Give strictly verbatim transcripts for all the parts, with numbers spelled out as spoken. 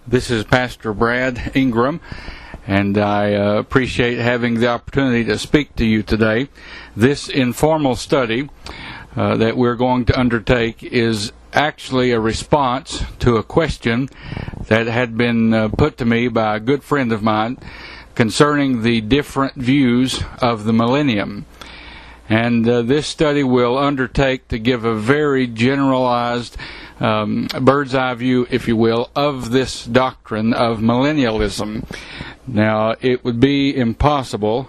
This is Pastor Brad Ingram, and I uh, appreciate having the opportunity to speak to you today. This informal study uh, that we're going to undertake is actually a response to a question that had been uh, put to me by a good friend of mine concerning the different views of the millennium. And uh, this study will undertake to give a very generalized um, bird's eye view, if you will, of this doctrine of millennialism. Now, it would be impossible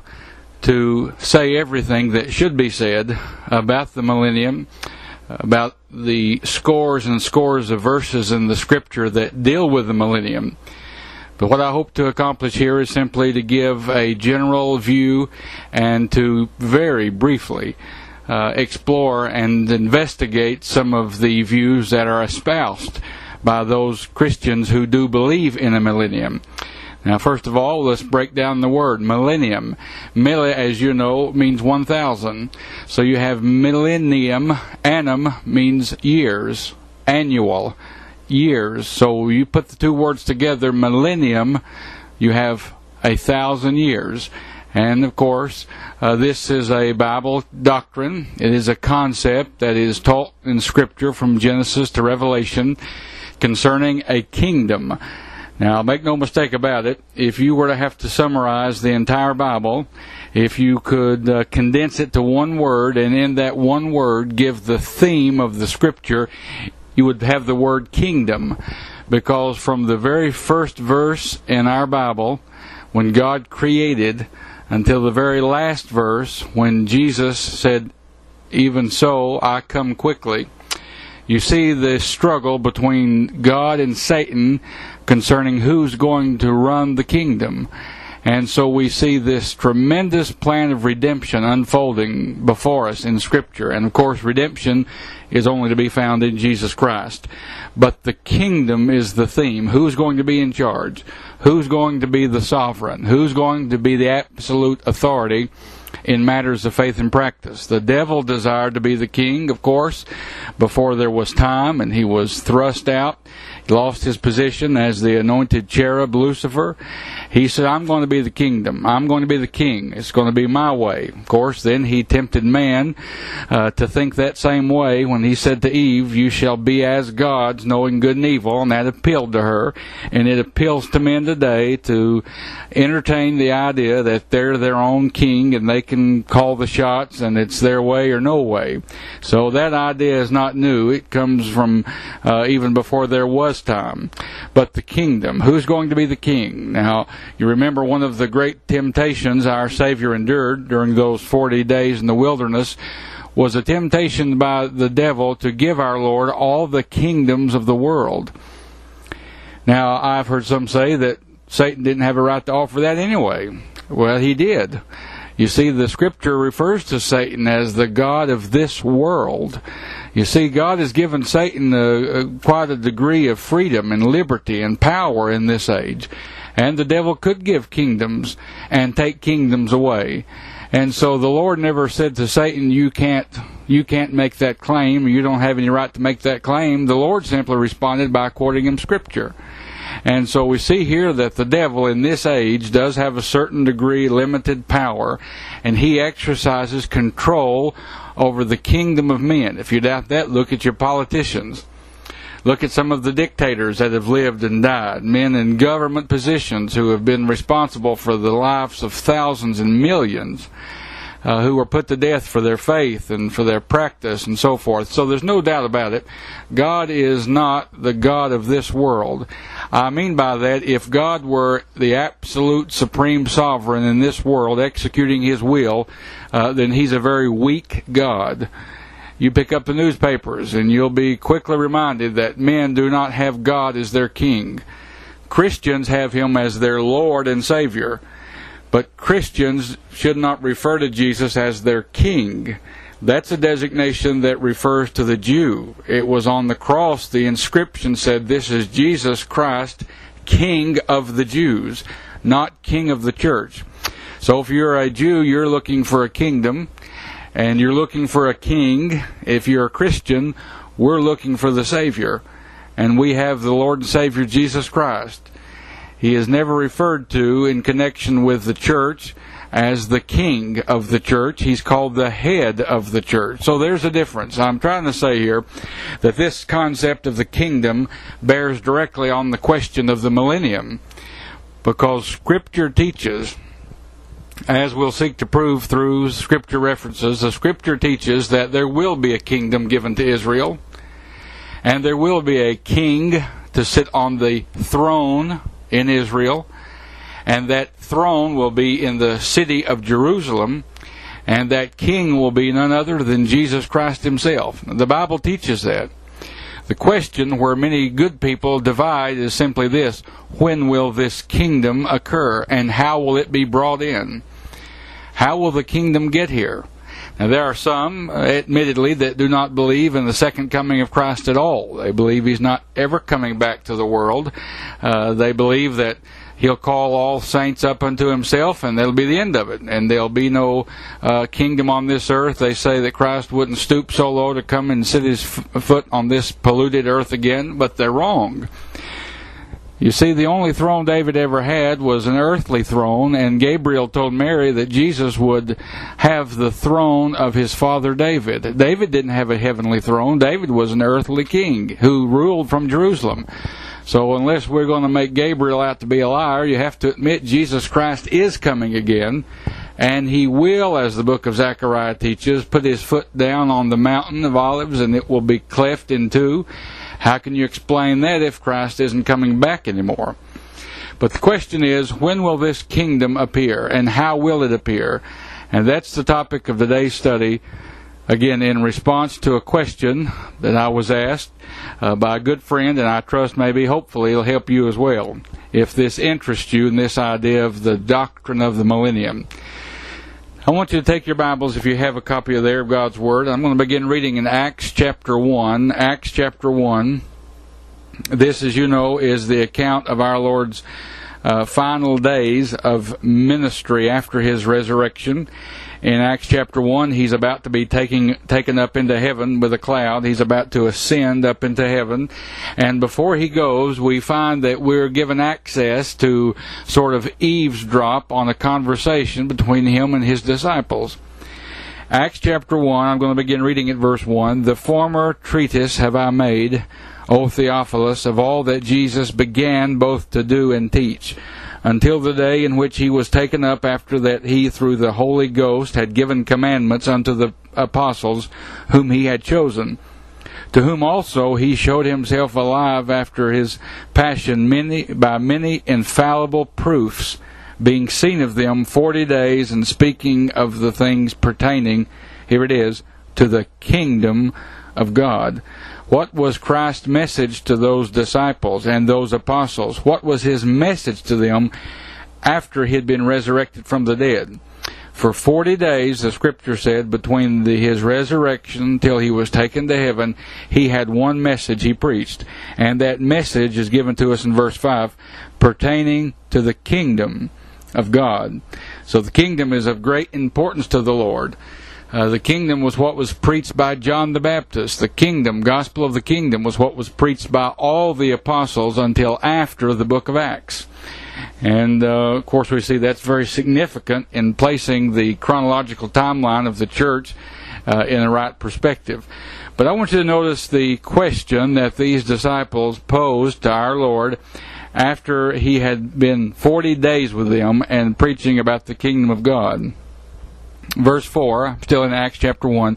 to say everything that should be said about the millennium, about the scores and scores of verses in the Scripture that deal with the millennium. But what I hope to accomplish here is simply to give a general view and to very briefly uh, explore and investigate some of the views that are espoused by those Christians who do believe in a millennium. Now, first of all, let's break down the word millennium. Milli, as you know, means one thousand. So you have millennium. Annum means years, annual. Years. So you put the two words together, millennium, you have a thousand years. And of course, uh, this is a Bible doctrine. It is a concept that is taught in Scripture from Genesis to Revelation concerning a kingdom. Now, make no mistake about it, if you were to have to summarize the entire Bible, if you could uh, condense it to one word, and in that one word give the theme of the Scripture, you would have the word kingdom, because from the very first verse in our Bible, when God created, until the very last verse, when Jesus said, "Even so, I come quickly," you see the struggle between God and Satan concerning who's going to run the kingdom. And so we see this tremendous plan of redemption unfolding before us in Scripture. And of course, redemption is only to be found in Jesus Christ. But the kingdom is the theme. Who's going to be in charge? Who's going to be the sovereign? Who's going to be the absolute authority in matters of faith and practice? The devil desired to be the king, of course, before there was time, and he was thrust out. He lost his position as the anointed cherub, Lucifer. He said, "I'm going to be the kingdom. I'm going to be the king. It's going to be my way." Of course, then he tempted man uh, to think that same way when he said to Eve, "You shall be as gods, knowing good and evil," and that appealed to her. And it appeals to men today to entertain the idea that they're their own king and they can call the shots and it's their way or no way. So that idea is not new. It comes from uh, even before there was time. But the kingdom, who's going to be the king? Now, you remember one of the great temptations our Savior endured during those forty days in the wilderness was a temptation by the devil to give our Lord all the kingdoms of the world. Now, I've heard some say that Satan didn't have a right to offer that anyway. Well, he did. You see, the Scripture refers to Satan as the god of this world. You see, God has given Satan a, a, quite a degree of freedom and liberty and power in this age. And the devil could give kingdoms and take kingdoms away. And so the Lord never said to Satan, you can't, you can't make that claim, you don't have any right to make that claim. The Lord simply responded by quoting him Scripture. And so we see here that the devil in this age does have a certain degree limited power, and he exercises control over the kingdom of men. If you doubt that, look at your politicians. Look at some of the dictators that have lived and died, men in government positions who have been responsible for the lives of thousands and millions, uh, who were put to death for their faith and for their practice and so forth. So there's no doubt about it. God is not the God of this world. I mean by that, if God were the absolute supreme sovereign in this world executing His will, uh, then He's a very weak God. You pick up the newspapers and you'll be quickly reminded that men do not have God as their king. Christians have Him as their Lord and Savior. But Christians should not refer to Jesus as their king. That's a designation that refers to the Jew. It was on the cross, the inscription said, "This is Jesus Christ, King of the Jews," not King of the church. So if you're a Jew, you're looking for a kingdom, and you're looking for a king. If you're a Christian, we're looking for the Savior. and we have the Lord and Savior Jesus Christ. He is never referred to in connection with the church as the king of the church. He's called the head of the church. So there's a difference. I'm trying to say here that this concept of the kingdom bears directly on the question of the millennium, because Scripture teaches, as we'll seek to prove through Scripture references, the Scripture teaches that there will be a kingdom given to Israel, and there will be a king to sit on the throne in Israel, and that throne will be in the city of Jerusalem, and that king will be none other than Jesus Christ himself. The Bible teaches that. The question where many good people divide is simply this: when will this kingdom occur, and how will it be brought in? How will the kingdom get here? Now, there are some, admittedly, that do not believe in the second coming of Christ at all. They believe he's not ever coming back to the world. Uh, they believe that he'll call all saints up unto himself, and that'll be the end of it. And there'll be no uh, kingdom on this earth. They say that Christ wouldn't stoop so low to come and sit his f- foot on this polluted earth again, but they're wrong. You see, the only throne David ever had was an earthly throne, and Gabriel told Mary that Jesus would have the throne of his father David. David didn't have a heavenly throne. David was an earthly king who ruled from Jerusalem. So unless we're going to make Gabriel out to be a liar, you have to admit Jesus Christ is coming again, and he will, as the book of Zechariah teaches, put his foot down on the mountain of Olives, and it will be cleft in two. How can you explain that if Christ isn't coming back anymore? But the question is, when will this kingdom appear, and how will it appear? And that's the topic of today's study, again, in response to a question that I was asked uh, by a good friend, and I trust maybe, hopefully, it'll help you as well, if this interests you in this idea of the doctrine of the millennium. I want you to take your Bibles, if you have a copy of there of God's Word. I'm going to begin reading in Acts chapter one. Acts chapter one. This, as you know, is the account of our Lord's uh, final days of ministry after his resurrection. In Acts chapter one, he's about to be taking, taken up into heaven with a cloud. He's about to ascend up into heaven. And before he goes, we find that we're given access to sort of eavesdrop on a conversation between him and his disciples. Acts chapter one, I'm going to begin reading at verse one. The former treatise have I made, O Theophilus, of all that Jesus began both to do and teach, until the day in which he was taken up, after that he through the Holy Ghost had given commandments unto the apostles whom he had chosen, to whom also he showed himself alive after his passion many by many infallible proofs, being seen of them forty days, and speaking of the things pertaining, here it is, to the kingdom of God. What was Christ's message to those disciples and those apostles? What was his message to them after he had been resurrected from the dead? For forty days, the Scripture said, between the, his resurrection till he was taken to heaven, he had one message he preached. And that message is given to us in verse five, pertaining to the kingdom of God. So the kingdom is of great importance to the Lord. Uh, the kingdom was what was preached by John the Baptist. The kingdom, gospel of the kingdom, was what was preached by all the apostles until after the book of Acts. And, uh, of course, we see that's very significant in placing the chronological timeline of the church uh, in the right perspective. But I want you to notice the question that these disciples posed to our Lord after he had been forty days with them and preaching about the kingdom of God. Verse four, still in Acts chapter one,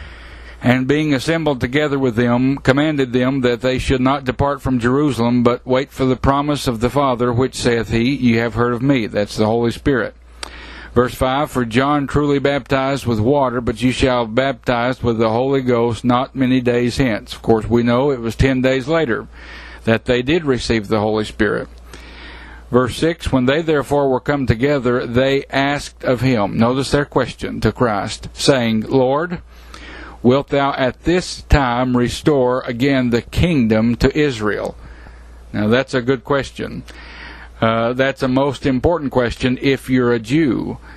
and being assembled together with them, commanded them that they should not depart from Jerusalem, but wait for the promise of the Father, which saith he, Ye have heard of me. That's the Holy Spirit. Verse five, For John truly baptized with water, but ye shall be baptized with the Holy Ghost not many days hence. Of course, we know it was ten days later that they did receive the Holy Spirit. Verse six, When they therefore were come together, they asked of him, notice their question to Christ, saying, Lord, wilt thou at this time restore again the kingdom to Israel? Now that's a good question. Uh, that's a most important question if you're a Jew.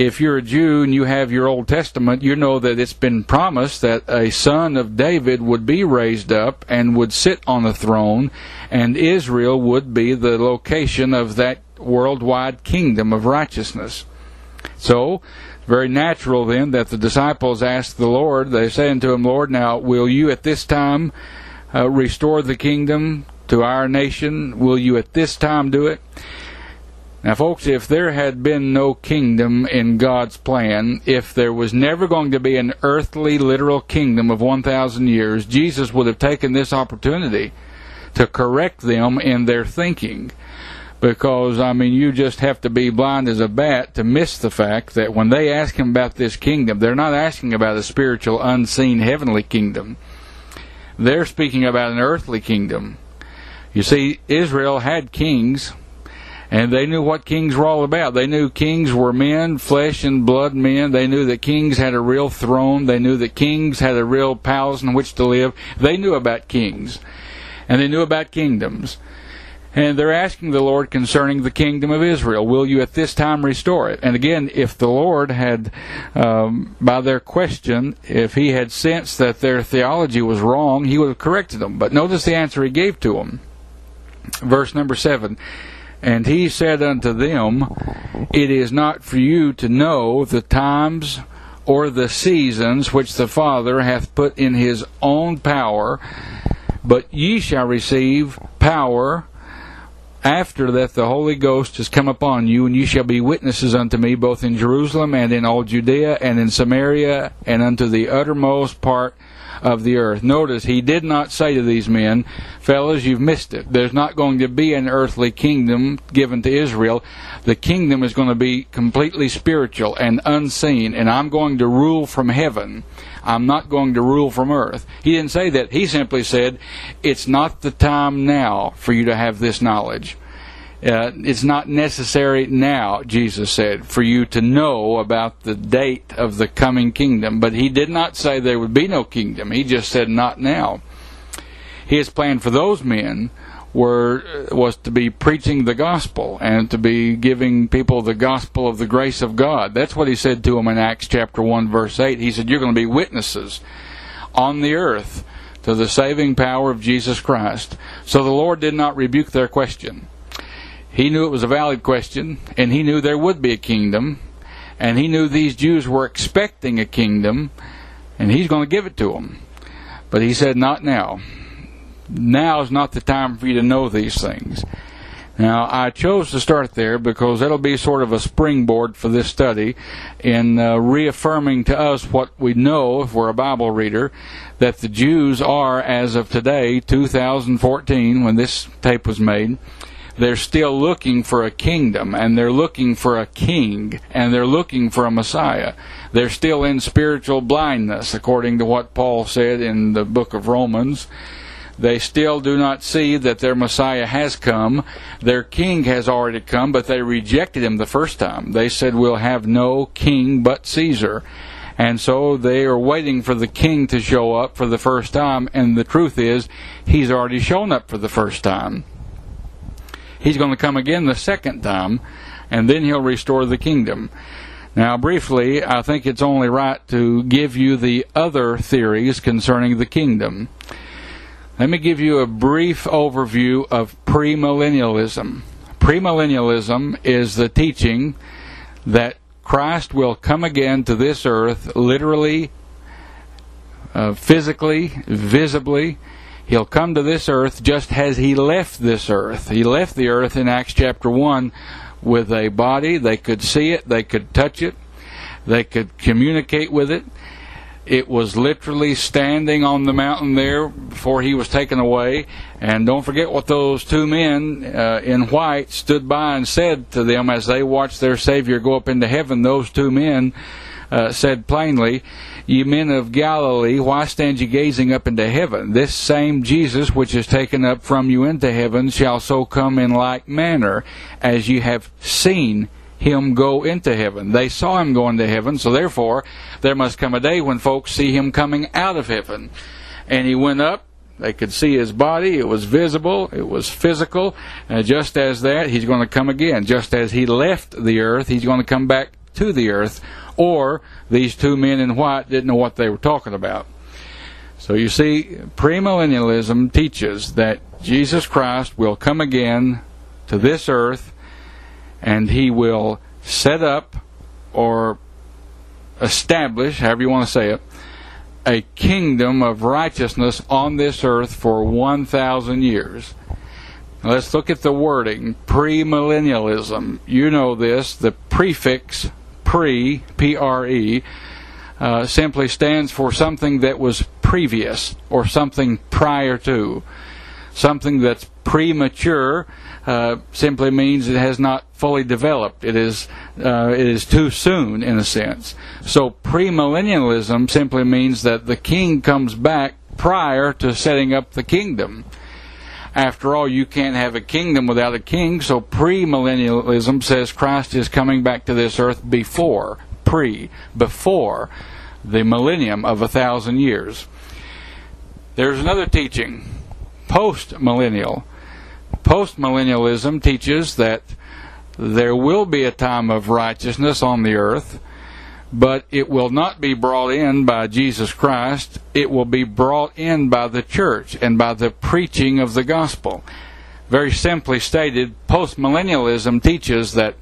if you're a Jew and you have your Old Testament, you know that it's been promised that a son of David would be raised up and would sit on the throne, and Israel would be the location of that worldwide kingdom of righteousness. So, very natural then that the disciples asked the Lord, they say unto him, Lord, now will you at this time uh, restore the kingdom to our nation? Will you at this time do it? Now, folks, if there had been no kingdom in God's plan, if there was never going to be an earthly, literal kingdom of one thousand years, Jesus would have taken this opportunity to correct them in their thinking. Because, I mean, you just have to be blind as a bat to miss the fact that when they ask him about this kingdom, they're not asking about a spiritual, unseen, heavenly kingdom. They're speaking about an earthly kingdom. You see, Israel had kings, and they knew what kings were all about. They knew kings were men, flesh and blood men. They knew that kings had a real throne. They knew that kings had a real palace in which to live. They knew about kings, and they knew about kingdoms. And they're asking the Lord concerning the kingdom of Israel, will you at this time restore it? And again, if the Lord had, um, by their question, if he had sensed that their theology was wrong, he would have corrected them. But notice the answer he gave to them. Verse number seven. And he said unto them, it is not for you to know the times or the seasons which the Father hath put in his own power, but ye shall receive power after that the Holy Ghost is come upon you, and you shall be witnesses unto me both in Jerusalem and in all Judea and in Samaria and unto the uttermost part of the earth. Notice, he did not say to these men, fellas, you've missed it. There's not going to be an earthly kingdom given to Israel. The kingdom is going to be completely spiritual and unseen, and I'm going to rule from heaven. I'm not going to rule from earth. He didn't say that. He simply said, it's not the time now for you to have this knowledge. Uh, it's not necessary now, Jesus said, for you to know about the date of the coming kingdom. But he did not say there would be no kingdom. He just said not now. His plan for those men were was to be preaching the gospel and to be giving people the gospel of the grace of God. That's what he said to them in Acts chapter one, verse eight. He said, you're going to be witnesses on the earth to the saving power of Jesus Christ. So the Lord did not rebuke their question. He knew it was a valid question, and he knew there would be a kingdom, and he knew these Jews were expecting a kingdom, and he's going to give it to them. But he said, not now. Now is not the time for you to know these things. Now, I chose to start there because that'll be sort of a springboard for this study in uh, reaffirming to us what we know, if we're a Bible reader, that the Jews are, as of today, two thousand fourteen, when this tape was made, they're still looking for a kingdom, and they're looking for a king, and they're looking for a Messiah. They're still in spiritual blindness, according to what Paul said in the book of Romans. They still do not see that their Messiah has come. Their king has already come, but they rejected him the first time. They said, we'll have no king but Caesar. And so they are waiting for the king to show up for the first time, and the truth is, he's already shown up for the first time. He's going to come again the second time, and then he'll restore the kingdom. Now, briefly, I think it's only right to give you the other theories concerning the kingdom. Let me give you a brief overview of premillennialism. Premillennialism is the teaching that Christ will come again to this earth, literally, uh, physically, visibly. He'll come to this earth just as he left this earth. He left the earth in Acts chapter one with a body. They could see it. They could touch it. They could communicate with it. It was literally standing on the mountain there before he was taken away. And don't forget what those two men uh, in white stood by and said to them as they watched their Savior go up into heaven. Those two men uh, said plainly, ye men of Galilee, why stand ye gazing up into heaven? This same Jesus which is taken up from you into heaven shall so come in like manner as ye have seen him go into heaven. They saw him go into heaven, so therefore there must come a day when folks see him coming out of heaven. And he went up. They could see his body. It was visible. It was physical. And just as that, he's going to come again. Just as he left the earth, he's going to come back to the earth, or these two men in white didn't know what they were talking about. So you see, premillennialism teaches that Jesus Christ will come again to this earth, and he will set up or establish, however you want to say it, a kingdom of righteousness on this earth for one thousand years. Now let's look at the wording, premillennialism. You know this, the prefix pre, P R E, uh, simply stands for something that was previous or something prior to. Something that's premature uh, simply means it has not fully developed. It is uh, it is too soon, in a sense. So premillennialism simply means that the king comes back prior to setting up the kingdom. After all, you can't have a kingdom without a king, so premillennialism says Christ is coming back to this earth before, pre, before the millennium of a thousand years. There's another teaching, post-millennial. Post-millennialism teaches that there will be a time of righteousness on the earth, but it will not be brought in by Jesus Christ. It will be brought in by the church and by the preaching of the gospel. Very simply stated, postmillennialism teaches that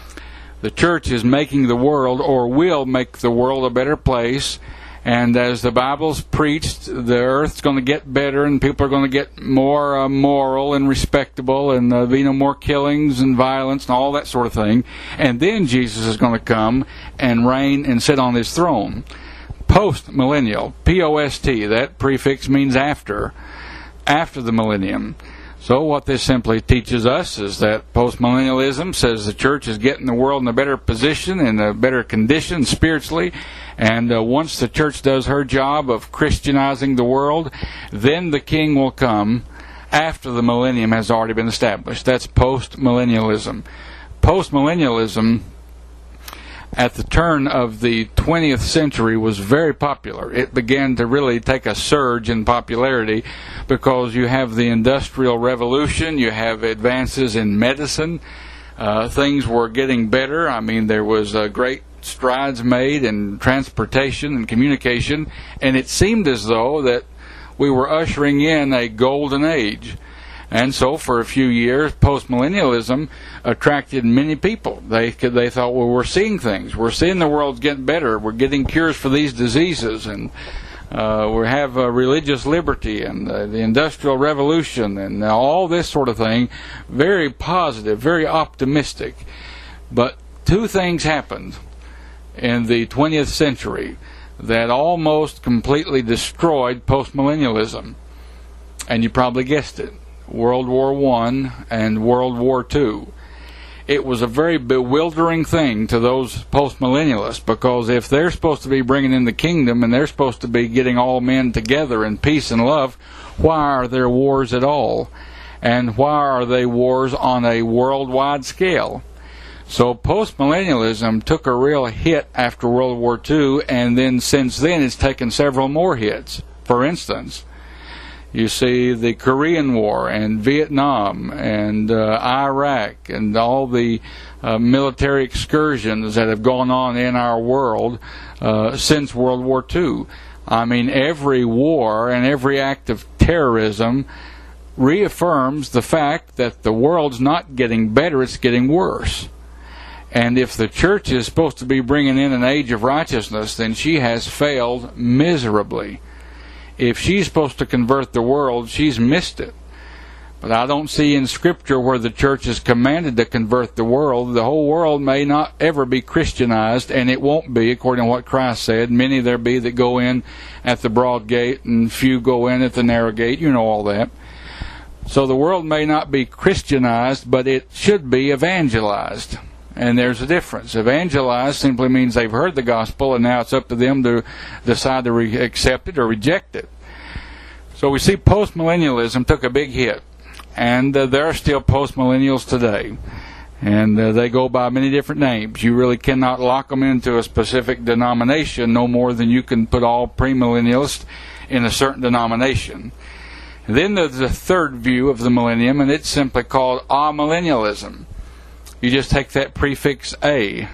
the church is making the world, or will make the world, a better place. And as the Bible's preached, the earth's going to get better, and people are going to get more uh, moral and respectable, and uh, be no more killings and violence and all that sort of thing. And then Jesus is going to come and reign and sit on his throne. Post-millennial, P O S T, that prefix means after, after the millennium. So what this simply teaches us is that postmillennialism says the church is getting the world in a better position, in a better condition spiritually, and uh, once the church does her job of Christianizing the world, then the king will come after the millennium has already been established. That's postmillennialism. Postmillennialism at the turn of the twentieth century was very popular. It began to really take a surge in popularity because you have the Industrial Revolution, you have advances in medicine, uh, things were getting better. I mean, there was uh, great strides made in transportation and communication, and it seemed as though that we were ushering in a golden age. And so for a few years, postmillennialism attracted many people. They they thought, well, we're seeing things. We're seeing the world's getting better. We're getting cures for these diseases. And uh, we have uh, religious liberty and uh, the Industrial Revolution and all this sort of thing. Very positive, very optimistic. But two things happened in the twentieth century that almost completely destroyed postmillennialism. And you probably guessed it. World War One and World War Two. It was a very bewildering thing to those postmillennialists, because if they're supposed to be bringing in the kingdom and they're supposed to be getting all men together in peace and love, why are there wars at all? And why are they wars on a worldwide scale? So postmillennialism took a real hit after World War Two, and then since then it's taken several more hits. For instance, you see the Korean War and Vietnam and uh, Iraq and all the uh, military excursions that have gone on in our world uh, since World War Two. I mean, every war and every act of terrorism reaffirms the fact that the world's not getting better, it's getting worse. And if the church is supposed to be bringing in an age of righteousness, then she has failed miserably. If she's supposed to convert the world, she's missed it. But I don't see in Scripture where the church is commanded to convert the world. The whole world may not ever be Christianized, and it won't be, according to what Christ said. Many there be that go in at the broad gate, and few go in at the narrow gate. You know all that. So the world may not be Christianized, but it should be evangelized. And there's a difference. Evangelize simply means they've heard the gospel, and now it's up to them to decide to re- accept it or reject it. So we see postmillennialism took a big hit. And uh, there are still postmillennials today. And uh, they go by many different names. You really cannot lock them into a specific denomination no more than you can put all premillennialists in a certain denomination. And then there's the third view of the millennium, and it's simply called amillennialism. You just take that prefix A,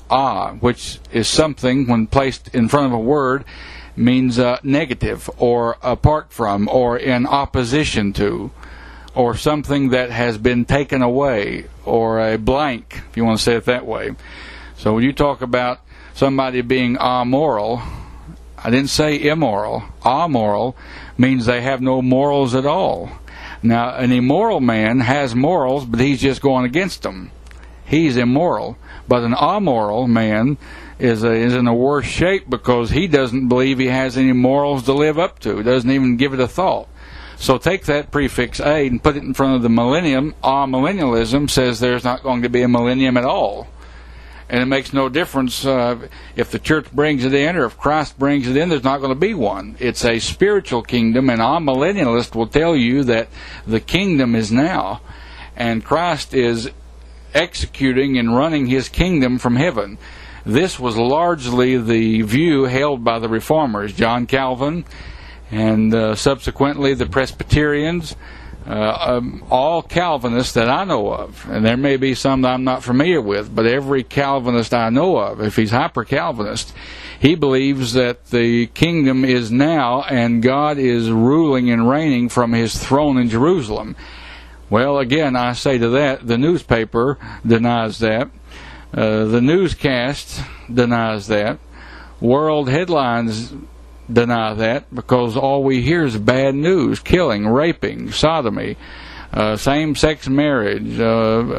a, which is something, when placed in front of a word, means uh, negative or apart from or in opposition to, or something that has been taken away, or a blank, if you want to say it that way. So when you talk about somebody being amoral, I didn't say immoral. Amoral means they have no morals at all. Now, an immoral man has morals, but he's just going against them. He's immoral. But an amoral man is a, is in a worse shape because he doesn't believe he has any morals to live up to. He doesn't even give it a thought. So take that prefix A and put it in front of the millennium. Amillennialism says there's not going to be a millennium at all. And it makes no difference uh, if the church brings it in or if Christ brings it in, there's not going to be one. It's a spiritual kingdom, and amillennialists will tell you that the kingdom is now, and Christ is executing and running his kingdom from heaven. This was largely the view held by the Reformers, John Calvin, and uh, subsequently the Presbyterians, uh, um, all Calvinists that I know of, and there may be some that I'm not familiar with, but every Calvinist I know of, if he's hyper-Calvinist, he believes that the kingdom is now and God is ruling and reigning from his throne in Jerusalem. Well, again, I say to that, the newspaper denies that. Uh, the newscast denies that. World headlines deny that, because all we hear is bad news: killing, raping, sodomy, uh, same-sex marriage, uh,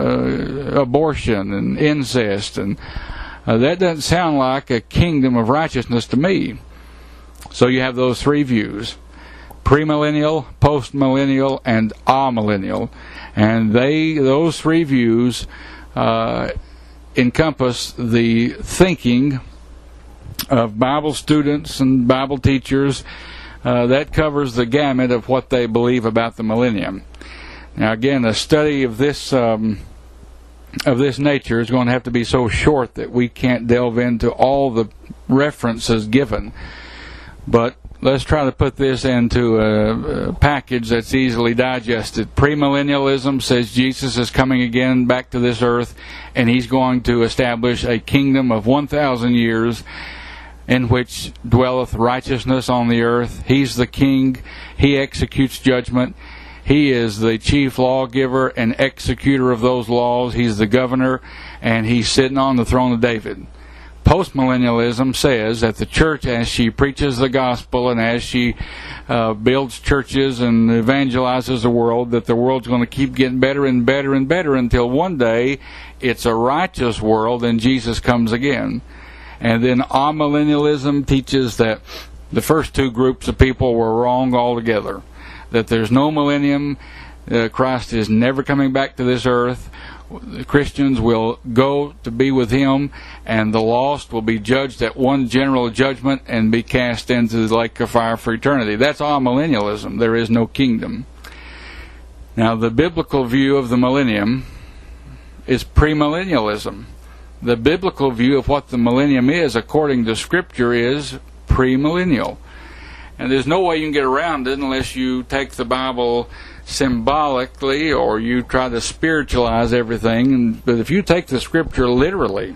uh, abortion, and incest, and uh, that doesn't sound like a kingdom of righteousness to me. So you have those three views: premillennial, postmillennial, and amillennial, and they those three views uh, encompass the thinking of Bible students and Bible teachers. Uh, that covers the gamut of what they believe about the millennium. Now, again, a study of this um, of this nature is going to have to be so short that we can't delve into all the references given. But let's try to put this into a, a package that's easily digested. Premillennialism says Jesus is coming again back to this earth, and he's going to establish a kingdom of one thousand years in which dwelleth righteousness on the earth. He's the king. He executes judgment. He is the chief lawgiver and executor of those laws. He's the governor, and he's sitting on the throne of David. Postmillennialism says that the church, as she preaches the gospel and as she uh, builds churches and evangelizes the world, that the world's going to keep getting better and better and better until one day it's a righteous world and Jesus comes again. And then amillennialism teaches that the first two groups of people were wrong altogether, that there's no millennium, uh, Christ is never coming back to this earth, the Christians will go to be with him, and the lost will be judged at one general judgment and be cast into the lake of fire for eternity. That's amillennialism. There is no kingdom. Now, the biblical view of the millennium is premillennialism. The biblical view of what the millennium is, according to Scripture, is premillennial. And there's no way you can get around it unless you take the Bible symbolically or you try to spiritualize everything. But if you take the Scripture literally,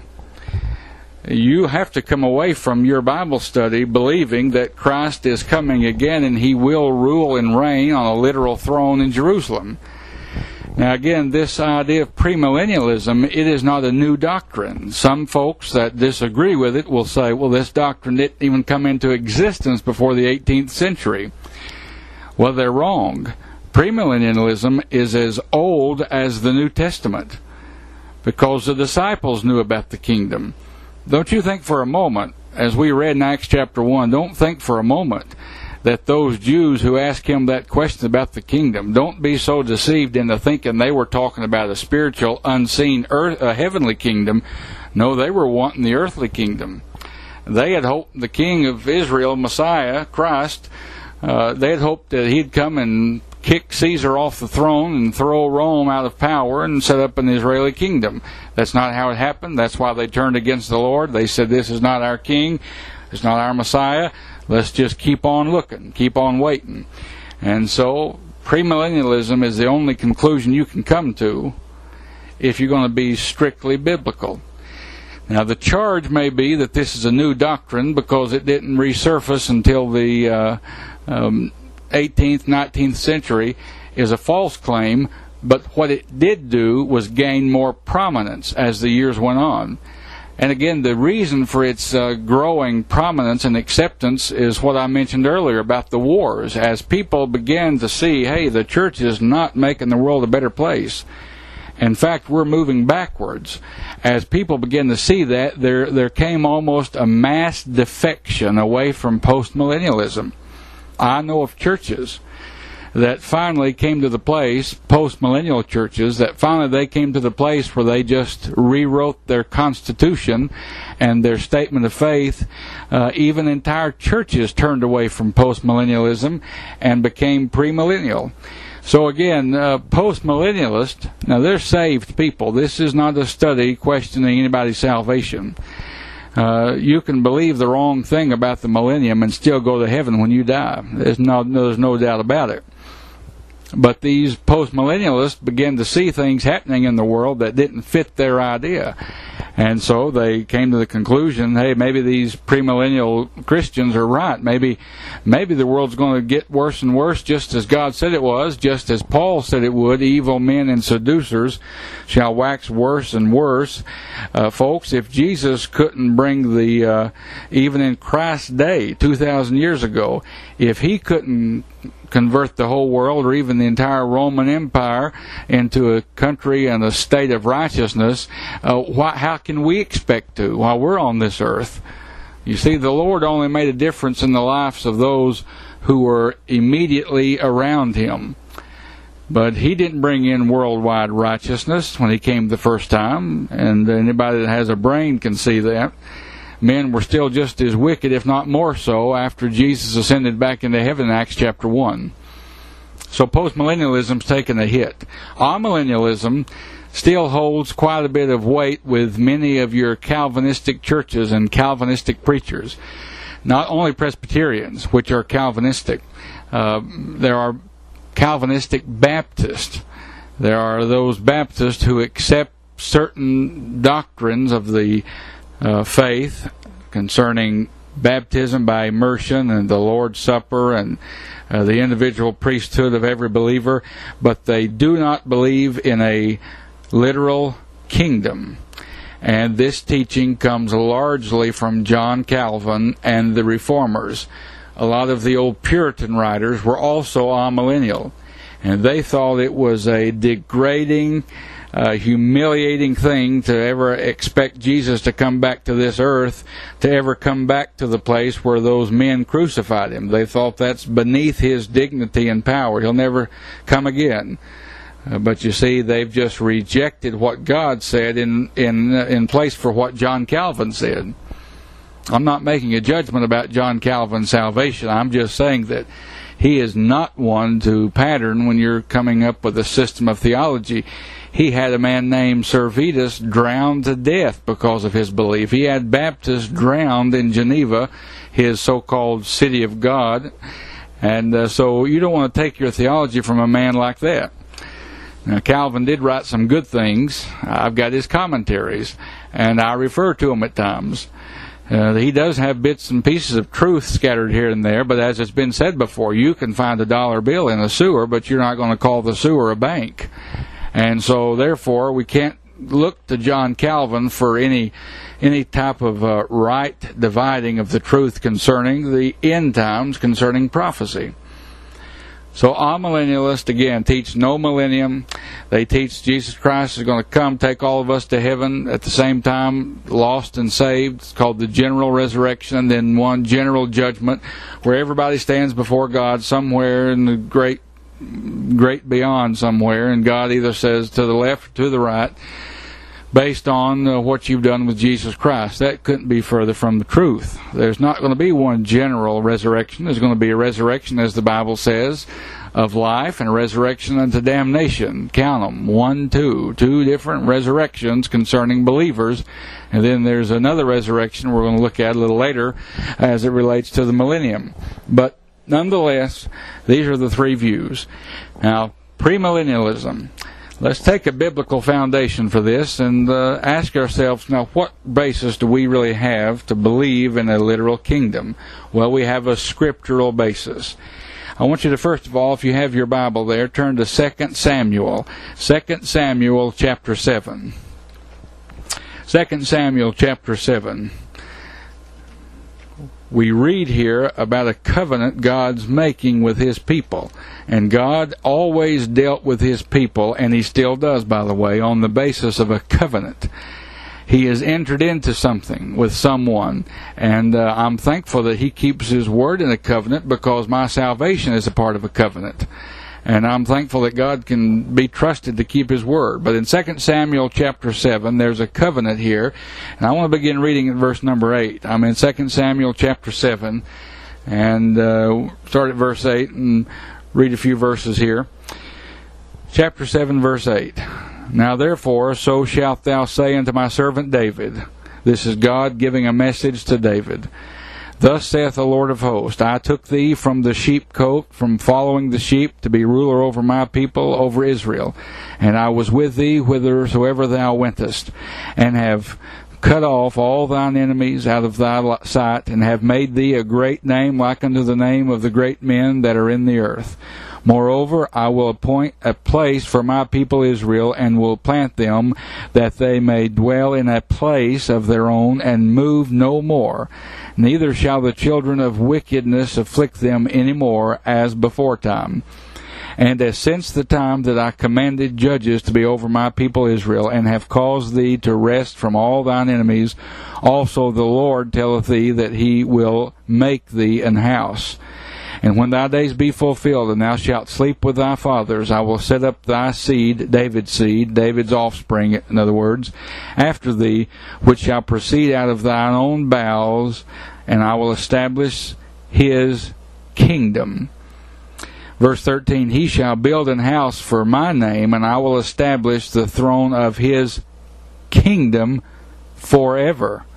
you have to come away from your Bible study believing that Christ is coming again and he will rule and reign on a literal throne in Jerusalem. Now, again, this idea of premillennialism, it is not a new doctrine. Some folks that disagree with it will say, well, this doctrine didn't even come into existence before the eighteenth century. Well, they're wrong. Premillennialism is as old as the New Testament, because the disciples knew about the kingdom. Don't you think for a moment, as we read in Acts chapter one, don't think for a moment that those Jews who asked him that question about the kingdom, don't be so deceived into thinking they were talking about a spiritual, unseen, earth, a heavenly kingdom. No, they were wanting the earthly kingdom. They had hoped the king of Israel, Messiah, Christ, uh, they had hoped that he'd come and kick Caesar off the throne and throw Rome out of power and set up an Israeli kingdom. That's not how it happened. That's why they turned against the Lord. They said, this is not our king. It's not our Messiah. Let's just keep on looking, keep on waiting. And so premillennialism is the only conclusion you can come to if you're going to be strictly biblical. Now, the charge may be that this is a new doctrine because it didn't resurface until the uh, um, eighteenth, nineteenth century, is a false claim, but what it did do was gain more prominence as the years went on. And again, the reason for its uh, growing prominence and acceptance is what I mentioned earlier about the wars. As people began to see, hey, the church is not making the world a better place. In fact, we're moving backwards. As people begin to see that, there there came almost a mass defection away from postmillennialism. I know of churches that finally came to the place, post-millennial churches, that finally they came to the place where they just rewrote their constitution and their statement of faith. Uh, even entire churches turned away from post-millennialism and became premillennial. So again, uh, post-millennialists, now they're saved people. This is not a study questioning anybody's salvation. Uh, you can believe the wrong thing about the millennium and still go to heaven when you die. There's no, there's no doubt about it. But these post-millennialists began to see things happening in the world that didn't fit their idea. And so they came to the conclusion, hey, maybe these premillennial Christians are right. Maybe maybe the world's going to get worse and worse, just as God said it was, just as Paul said it would. Evil men and seducers shall wax worse and worse. Uh, folks, if Jesus couldn't bring the, uh, even in Christ's day, two thousand years ago, if he couldn't convert the whole world or even the entire Roman Empire into a country and a state of righteousness, uh, why, how can we expect to while we're on this earth? You see, the Lord only made a difference in the lives of those who were immediately around him. But he didn't bring in worldwide righteousness when he came the first time, and anybody that has a brain can see that. Men were still just as wicked, if not more so, after Jesus ascended back into heaven in Acts chapter one. So postmillennialism's taken a hit. Amillennialism still holds quite a bit of weight with many of your Calvinistic churches and Calvinistic preachers. Not only Presbyterians, which are Calvinistic. Uh, there are Calvinistic Baptists. There are those Baptists who accept certain doctrines of the Uh, faith concerning baptism by immersion and the Lord's Supper and uh, the individual priesthood of every believer, but they do not believe in a literal kingdom. And this teaching comes largely from John Calvin and the Reformers. A lot of the old Puritan writers were also amillennial, and they thought it was a degrading, Uh, humiliating thing to ever expect Jesus to come back to this earth, to ever come back to the place where those men crucified him. They thought that's beneath his dignity and power. He'll never come again. Uh, but you see, they've just rejected what God said in in uh, in place for what John Calvin said. I'm not making a judgment about John Calvin's salvation. I'm just saying that he is not one to pattern when you're coming up with a system of theology. He had a man named Servetus drowned to death because of his belief. He had Baptists drowned in Geneva, his so-called city of God. And uh, so you don't want to take your theology from a man like that. Now, Calvin did write some good things. I've got his commentaries, and I refer to them at times. Uh, he does have bits and pieces of truth scattered here and there, but as it's been said before, you can find a dollar bill in a sewer, but you're not going to call the sewer a bank. And so, therefore, we can't look to John Calvin for any any type of uh, right dividing of the truth concerning the end times, concerning prophecy. So, amillennialists, again, teach no millennium. They teach Jesus Christ is going to come, take all of us to heaven at the same time, lost and saved. It's called the general resurrection, and then one general judgment, where everybody stands before God somewhere in the great great beyond somewhere, and God either says to the left or to the right, based on uh, what you've done with Jesus Christ. That couldn't be further from the truth. There's not going to be one general resurrection. There's going to be a resurrection, as the Bible says, of life, and a resurrection unto damnation. Count them. One, two. Two different resurrections concerning believers. And then there's another resurrection we're going to look at a little later as it relates to the millennium. But nonetheless, these are the three views. Now, premillennialism. Let's take a biblical foundation for this and uh, ask ourselves, now, what basis do we really have to believe in a literal kingdom? Well, we have a scriptural basis. I want you to, first of all, if you have your Bible there, turn to Second Samuel. Second Samuel chapter seven. Second Samuel chapter seven. We read here about a covenant God's making with His people. And God always dealt with His people, and He still does, by the way, on the basis of a covenant. He has entered into something with someone, and uh, I'm thankful that He keeps His word in a covenant, because my salvation is a part of a covenant. And I'm thankful that God can be trusted to keep His word. But in Second Samuel chapter seven, there's a covenant here. And I want to begin reading at verse number eight. I'm in Second Samuel chapter seven, and uh, start at verse eight and read a few verses here. Chapter seven, verse eight. Now therefore, so shalt thou say unto my servant David. This is God giving a message to David. Thus saith the Lord of hosts, I took thee from the sheepcote, from following the sheep, to be ruler over my people, over Israel. And I was with thee whithersoever thou wentest, and have cut off all thine enemies out of thy sight, and have made thee a great name like unto the name of the great men that are in the earth. Moreover, I will appoint a place for my people Israel, and will plant them, that they may dwell in a place of their own, and move no more. Neither shall the children of wickedness afflict them any more, as beforetime. And as since the time that I commanded judges to be over my people Israel, and have caused thee to rest from all thine enemies, also the Lord telleth thee that He will make thee an house. And when thy days be fulfilled, and thou shalt sleep with thy fathers, I will set up thy seed, David's seed, David's offspring, in other words, after thee, which shall proceed out of thine own bowels, and I will establish his kingdom. Verse thirteen, He shall build an house for my name, and I will establish the throne of his kingdom forever.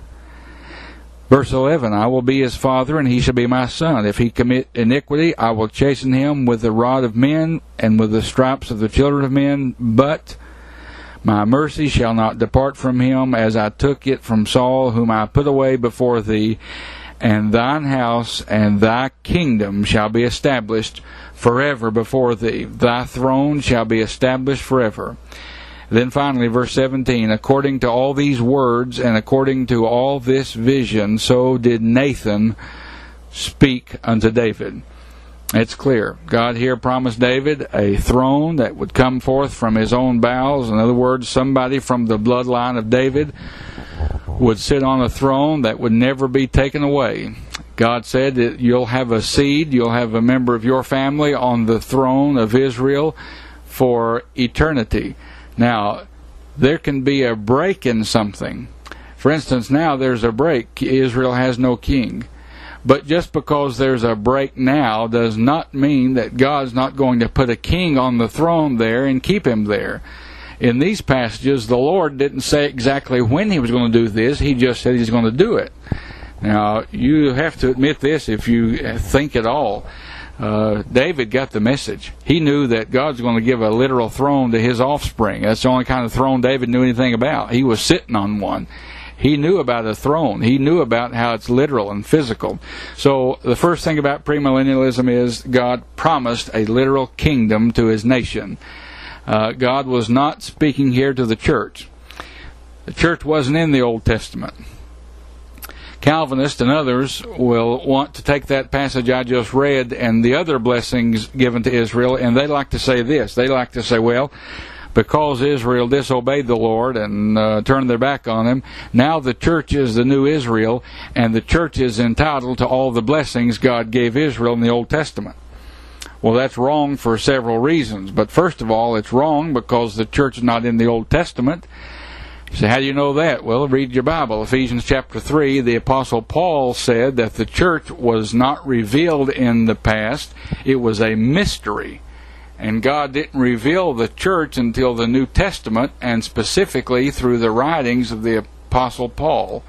Verse eleven, I will be his father, and he shall be my son. If he commit iniquity, I will chasten him with the rod of men, and with the stripes of the children of men. But my mercy shall not depart from him, as I took it from Saul, whom I put away before thee. And thine house and thy kingdom shall be established forever before thee. Thy throne shall be established forever. Then finally, verse seventeen, according to all these words and according to all this vision, so did Nathan speak unto David. It's clear. God here promised David a throne that would come forth from his own bowels. In other words, somebody from the bloodline of David would sit on a throne that would never be taken away. God said that you'll have a seed, you'll have a member of your family on the throne of Israel for eternity. Now, there can be a break in something. For instance, now there's a break. Israel has no king. But just because there's a break now does not mean that God's not going to put a king on the throne there and keep him there. In these passages, the Lord didn't say exactly when He was going to do this. He just said He's going to do it. Now, you have to admit this if you think at all. Uh, David got the message. He knew that God's going to give a literal throne to his offspring. That's the only kind of throne David knew anything about. He was sitting on one. He knew about a throne. He knew about how it's literal and physical. So the first thing about premillennialism is God promised a literal kingdom to His nation. Uh, God was not speaking here to the church. The church wasn't in the Old Testament. Calvinists and others will want to take that passage I just read and the other blessings given to Israel, and they like to say this. They like to say, well, because Israel disobeyed the Lord and uh, turned their back on Him, now the church is the new Israel, and the church is entitled to all the blessings God gave Israel in the Old Testament. Well, that's wrong for several reasons. But first of all, it's wrong because the church is not in the Old Testament. So how do you know that? Well, read your Bible. Ephesians chapter three, the Apostle Paul said that the church was not revealed in the past. It was a mystery. And God didn't reveal the church until the New Testament, and specifically through the writings of the Apostle Paul.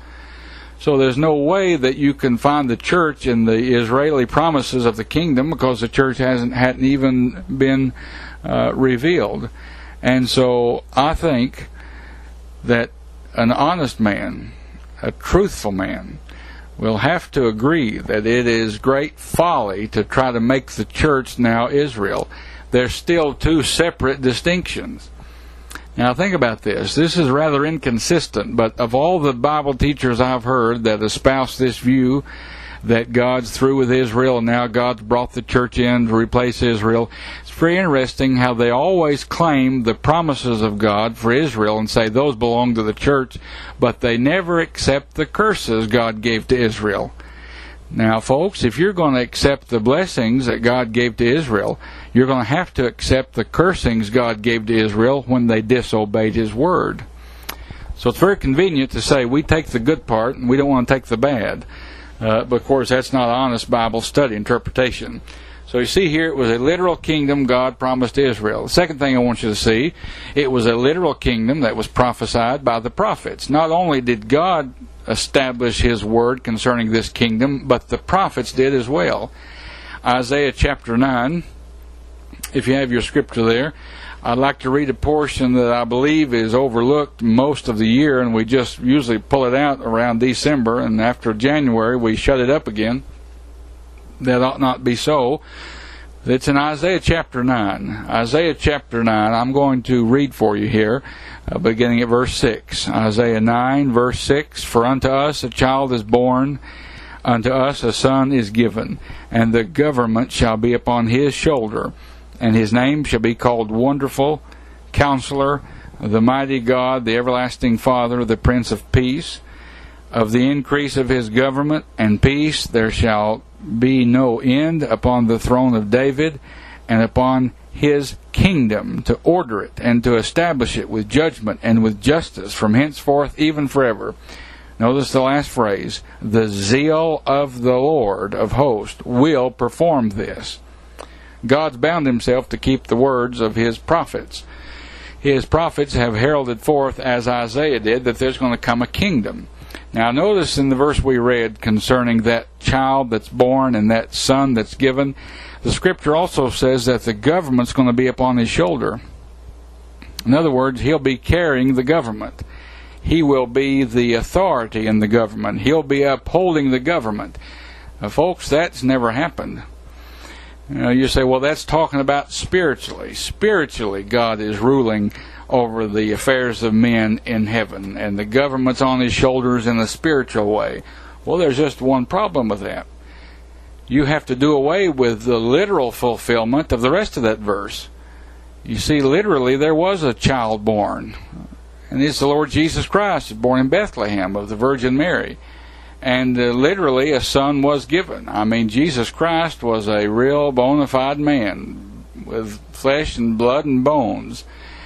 So there's no way that you can find the church in the Israeli promises of the kingdom, because the church hasn't hadn't even been uh, revealed. And so I think that an honest man, a truthful man, will have to agree that it is great folly to try to make the church now Israel. There's still two separate distinctions. Now think about this. This is rather inconsistent, but of all the Bible teachers I've heard that espouse this view that God's through with Israel and now God's brought the church in to replace Israel, it's very interesting how they always claim the promises of God for Israel and say those belong to the church, but they never accept the curses God gave to Israel. Now, folks, if you're going to accept the blessings that God gave to Israel, you're going to have to accept the cursings God gave to Israel when they disobeyed His word. So it's very convenient to say we take the good part and we don't want to take the bad. Uh, but, of course, that's not honest Bible study interpretation. So you see here it was a literal kingdom God promised to Israel. The second thing I want you to see, it was a literal kingdom that was prophesied by the prophets. Not only did God establish His word concerning this kingdom, but the prophets did as well. Isaiah chapter nine, if you have your scripture there, I'd like to read a portion that I believe is overlooked most of the year, and we just usually pull it out around December, and after January we shut it up again. That ought not be so. It's in Isaiah chapter nine. Isaiah chapter nine, I'm going to read for you here, uh, beginning at verse six. Isaiah nine, verse six, "For unto us a child is born, unto us a son is given, and the government shall be upon his shoulder. And his name shall be called Wonderful, Counselor, the Mighty God, the Everlasting Father, the Prince of Peace. Of the increase of his government and peace there shall be no end upon the throne of David, and upon his kingdom, to order it and to establish it with judgment and with justice from henceforth even forever." Notice the last phrase, "The zeal of the Lord of hosts will perform this." God's bound Himself to keep the words of His prophets. His prophets have heralded forth, as Isaiah did, that there's going to come a kingdom. Now notice in the verse we read concerning that child that's born and that son that's given, the scripture also says that the government's going to be upon his shoulder. In other words, he'll be carrying the government. He will be the authority in the government. He'll be upholding the government. Now, folks, that's never happened. You know, you say, well, that's talking about spiritually. Spiritually, God is ruling over the affairs of men in heaven, and the government's on His shoulders in a spiritual way. Well, there's just one problem with that. You have to do away with the literal fulfillment of the rest of that verse. You see, literally, there was a child born, and it's the Lord Jesus Christ, born in Bethlehem of the Virgin Mary. And uh, literally a son was given. I mean, Jesus Christ was a real bona fide man with flesh and blood and bones.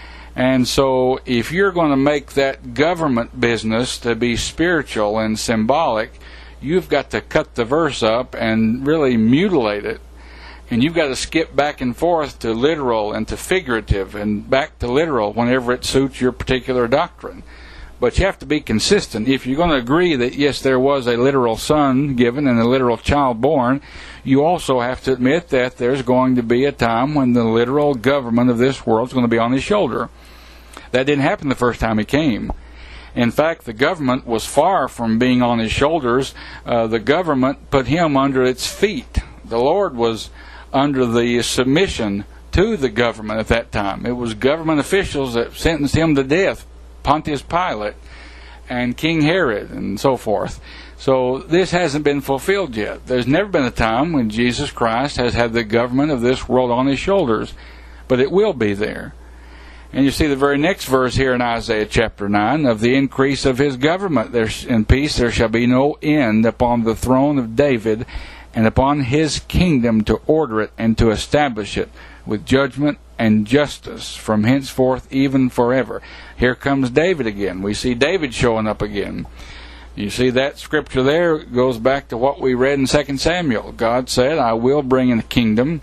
And so if you're going to make that government business to be spiritual and symbolic, you've got to cut the verse up and really mutilate it. And you've got to skip back and forth to literal and to figurative and back to literal whenever it suits your particular doctrine. But you have to be consistent. If you're going to agree that, yes, there was a literal son given and a literal child born, you also have to admit that there's going to be a time when the literal government of this world is going to be on His shoulder. That didn't happen the first time He came. In fact, the government was far from being on His shoulders. Uh, the government put Him under its feet. The Lord was under the submission to the government at that time. It was government officials that sentenced Him to death. Pontius Pilate and King Herod and so forth. So this hasn't been fulfilled yet. There's never been a time when Jesus Christ has had the government of this world on His shoulders, but it will be there. And you see the very next verse here in Isaiah chapter nine, "Of the increase of His government there in peace there shall be no end upon the throne of David, and upon His kingdom, to order it and to establish it with judgment and justice from henceforth even forever." Here comes David again. We see David showing up again. You see that scripture there goes back to what we read in Second Samuel. God said, "I will bring in a kingdom.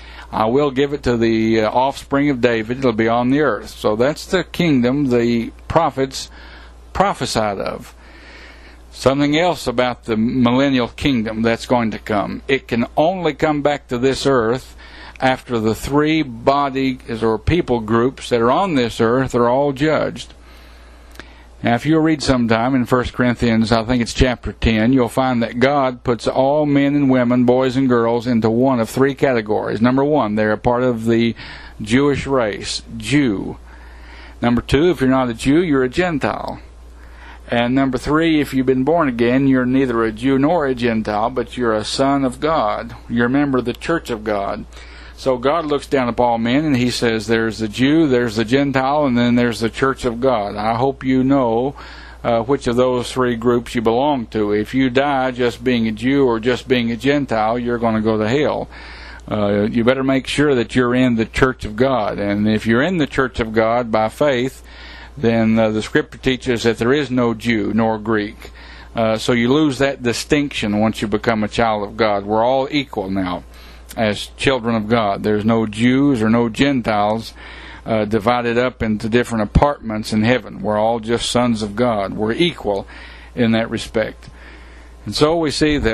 I will give it to the offspring of David. It'll be on the earth." So that's the kingdom the prophets prophesied of. Something else about the millennial kingdom that's going to come. It can only come back to this earth after the three bodies or people groups that are on this earth are all judged. Now, if you'll read sometime in First Corinthians, I think it's chapter ten, you'll find that God puts all men and women, boys and girls, into one of three categories. Number one, they're a part of the Jewish race, Jew. Number two, if you're not a Jew, you're a Gentile. And number three, if you've been born again, you're neither a Jew nor a Gentile, but you're a son of God. You're a member of the church of God. So God looks down upon all men, and he says there's the Jew, there's the Gentile, and then there's the church of God. I hope you know uh, which of those three groups you belong to. If you die just being a Jew or just being a Gentile, you're going to go to hell. Uh, you better make sure that you're in the church of God. And if you're in the church of God by faith, then uh, the Scripture teaches that there is no Jew nor Greek. Uh, so you lose that distinction once you become a child of God. We're all equal now as children of God. There's no Jews or no Gentiles uh, divided up into different apartments in heaven. We're all just sons of God. We're equal in that respect. And so we see that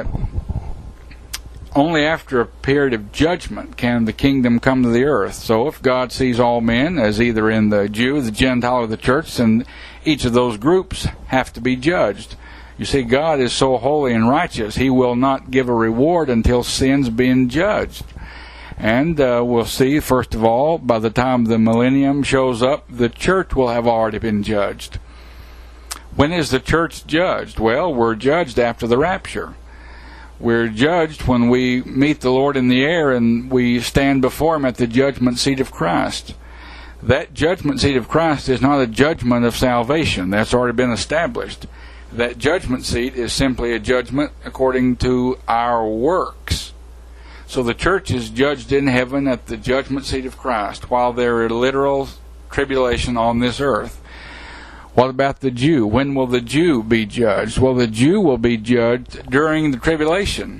only after a period of judgment can the kingdom come to the earth. So if God sees all men as either in the Jew, the Gentile, or the church, then each of those groups have to be judged. You see, God is so holy and righteous, he will not give a reward until sin's been judged. And uh, we'll see, first of all, by the time the millennium shows up, the church will have already been judged. When is the church judged? Well, we're judged after the rapture. We're judged when we meet the Lord in the air and we stand before him at the judgment seat of Christ. That judgment seat of Christ is not a judgment of salvation. That's already been established. That judgment seat is simply a judgment according to our works. So the church is judged in heaven at the judgment seat of Christ while there is literal tribulation on this earth. What about the Jew? When will the Jew be judged? Well, the Jew will be judged during the tribulation.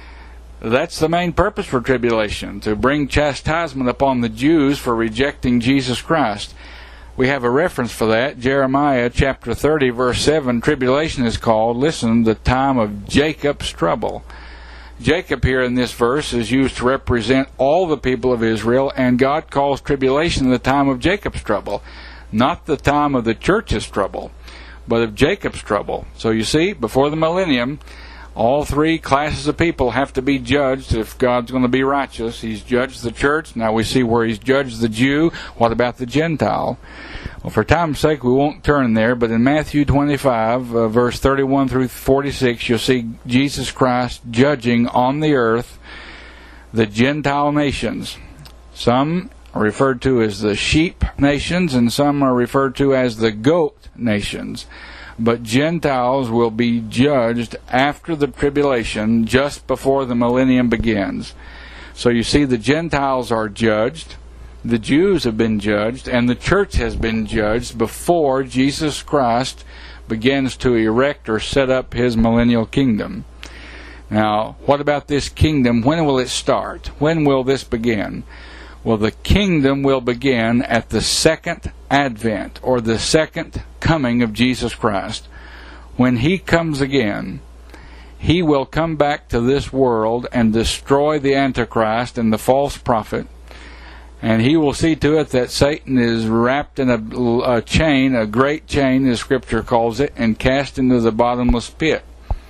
That's the main purpose for tribulation, to bring chastisement upon the Jews for rejecting Jesus Christ. We have a reference for that. Jeremiah chapter thirty, verse seven, tribulation is called, listen, the time of Jacob's trouble. Jacob here in this verse is used to represent all the people of Israel, and God calls tribulation the time of Jacob's trouble. Not the time of the church's trouble, but of Jacob's trouble. So you see, before the millennium, all three classes of people have to be judged if God's going to be righteous. He's judged the church. Now we see where he's judged the Jew. What about the Gentile? Well, for time's sake, we won't turn there, but in Matthew twenty-five, uh, verse thirty-one through forty-six, you'll see Jesus Christ judging on the earth the Gentile nations. Some are referred to as the sheep nations, and some are referred to as the goat nations. But Gentiles will be judged after the tribulation, just before the millennium begins. So you see, the Gentiles are judged, the Jews have been judged, and the church has been judged before Jesus Christ begins to erect or set up his millennial kingdom. Now, what about this kingdom? When will it start? When will this begin? Well, the kingdom will begin at the second advent, or the second coming of Jesus Christ. When he comes again, he will come back to this world and destroy the Antichrist and the false prophet, and he will see to it that Satan is wrapped in a, a chain, a great chain, as Scripture calls it, and cast into the bottomless pit.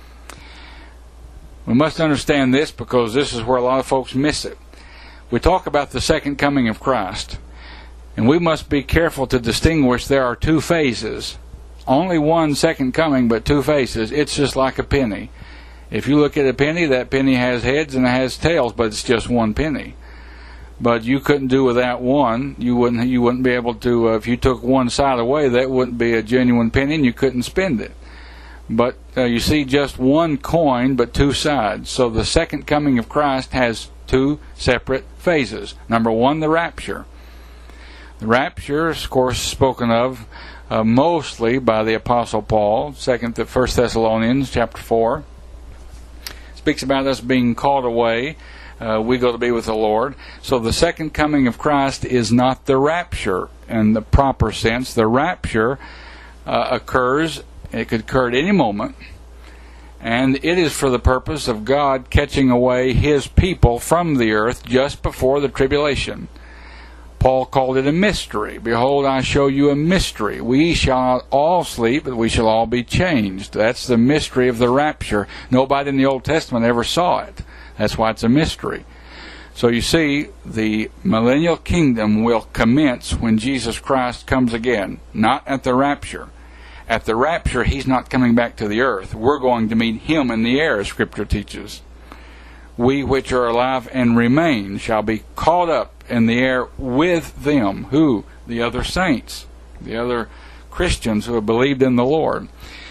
We must understand this, because this is where a lot of folks miss it. We talk about the second coming of Christ, and we must be careful to distinguish there are two phases. Only one second coming, but two phases. It's just like a penny. If you look at a penny, that penny has heads and it has tails, but it's just one penny. But you couldn't do without one. You wouldn't. You wouldn't be able to. Uh, if you took one side away, that wouldn't be a genuine penny, and you couldn't spend it. But uh, you see, just one coin, but two sides. So the second coming of Christ has two separate phases. Number one, the rapture. The rapture is, of course, spoken of uh, mostly by the Apostle Paul. Second to First Thessalonians chapter four speaks about us being called away. Uh, we go to be with the Lord. So the second coming of Christ is not the rapture in the proper sense. The rapture uh, occurs. It could occur at any moment. And it is for the purpose of God catching away His people from the earth just before the tribulation. Paul called it a mystery. Behold, I show you a mystery. We shall not all sleep, but we shall all be changed. That's the mystery of the rapture. Nobody in the Old Testament ever saw it. That's why it's a mystery. So you see, the millennial kingdom will commence when Jesus Christ comes again, not at the rapture. At the rapture, He's not coming back to the earth. We're going to meet Him in the air, as Scripture teaches. We which are alive and remain shall be caught up in the air with them. Who? The other saints, the other Christians who have believed in the Lord.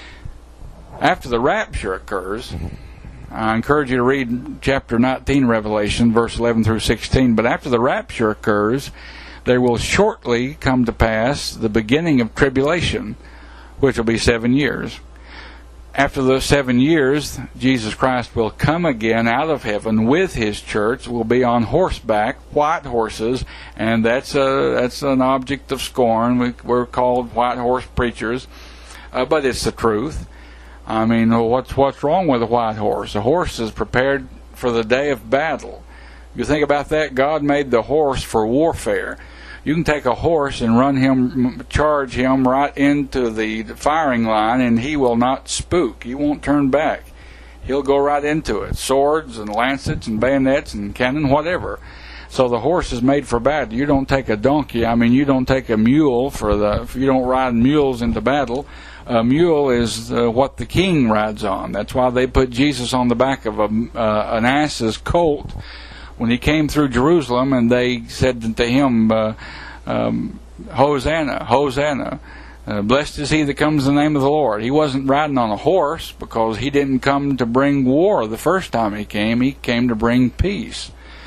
After the rapture occurs, I encourage you to read chapter nineteen, Revelation, verse eleven through sixteen. But after the rapture occurs, there will shortly come to pass the beginning of tribulation, which will be seven years. After those seven years, Jesus Christ will come again out of heaven with His church, will be on horseback, white horses, and that's a, that's an object of scorn. We, we're called white horse preachers, uh, but it's the truth. I mean, what's what's wrong with a white horse? A horse is prepared for the day of battle. You think about that, God made the horse for warfare. You can take a horse and run him, charge him right into the firing line, and he will not spook. He won't turn back. He'll go right into it. Swords and lancets and bayonets and cannon, whatever. So the horse is made for battle. You don't take a donkey. I mean, you don't take a mule for the. You don't ride mules into battle. A mule is uh, what the king rides on. That's why they put Jesus on the back of a, uh, an ass's colt when He came through Jerusalem, and they said to Him, uh, um, Hosanna, Hosanna, uh, blessed is he that comes in the name of the Lord. He wasn't riding on a horse because He didn't come to bring war the first time He came. He came to bring peace.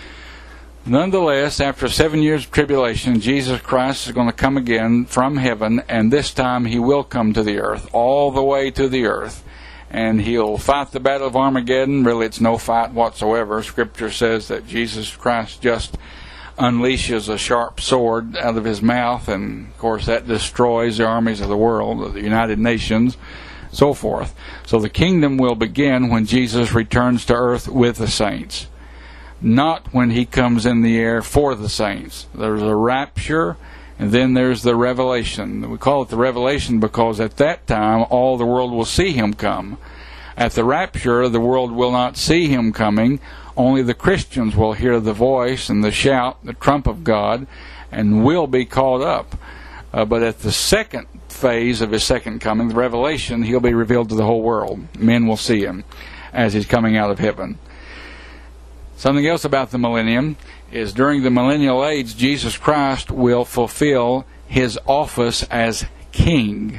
Nonetheless, after seven years of tribulation, Jesus Christ is going to come again from heaven, and this time He will come to the earth, all the way to the earth. And He'll fight the battle of Armageddon. Really, it's no fight whatsoever. Scripture says that Jesus Christ just unleashes a sharp sword out of His mouth, and of course that destroys the armies of the world, of the United Nations, so forth. So the kingdom will begin when Jesus returns to earth with the saints, not when He comes in the air for the saints. There's a rapture, and then there's the revelation. We call it the revelation because at that time all the world will see Him come. At the rapture, the world will not see Him coming. Only the Christians will hear the voice and the shout, the trump of God, and will be caught up. Uh, but at the second phase of His second coming, the revelation, He'll be revealed to the whole world. Men will see Him as He's coming out of heaven. Something else about the millennium is during the millennial age, Jesus Christ will fulfill His office as king.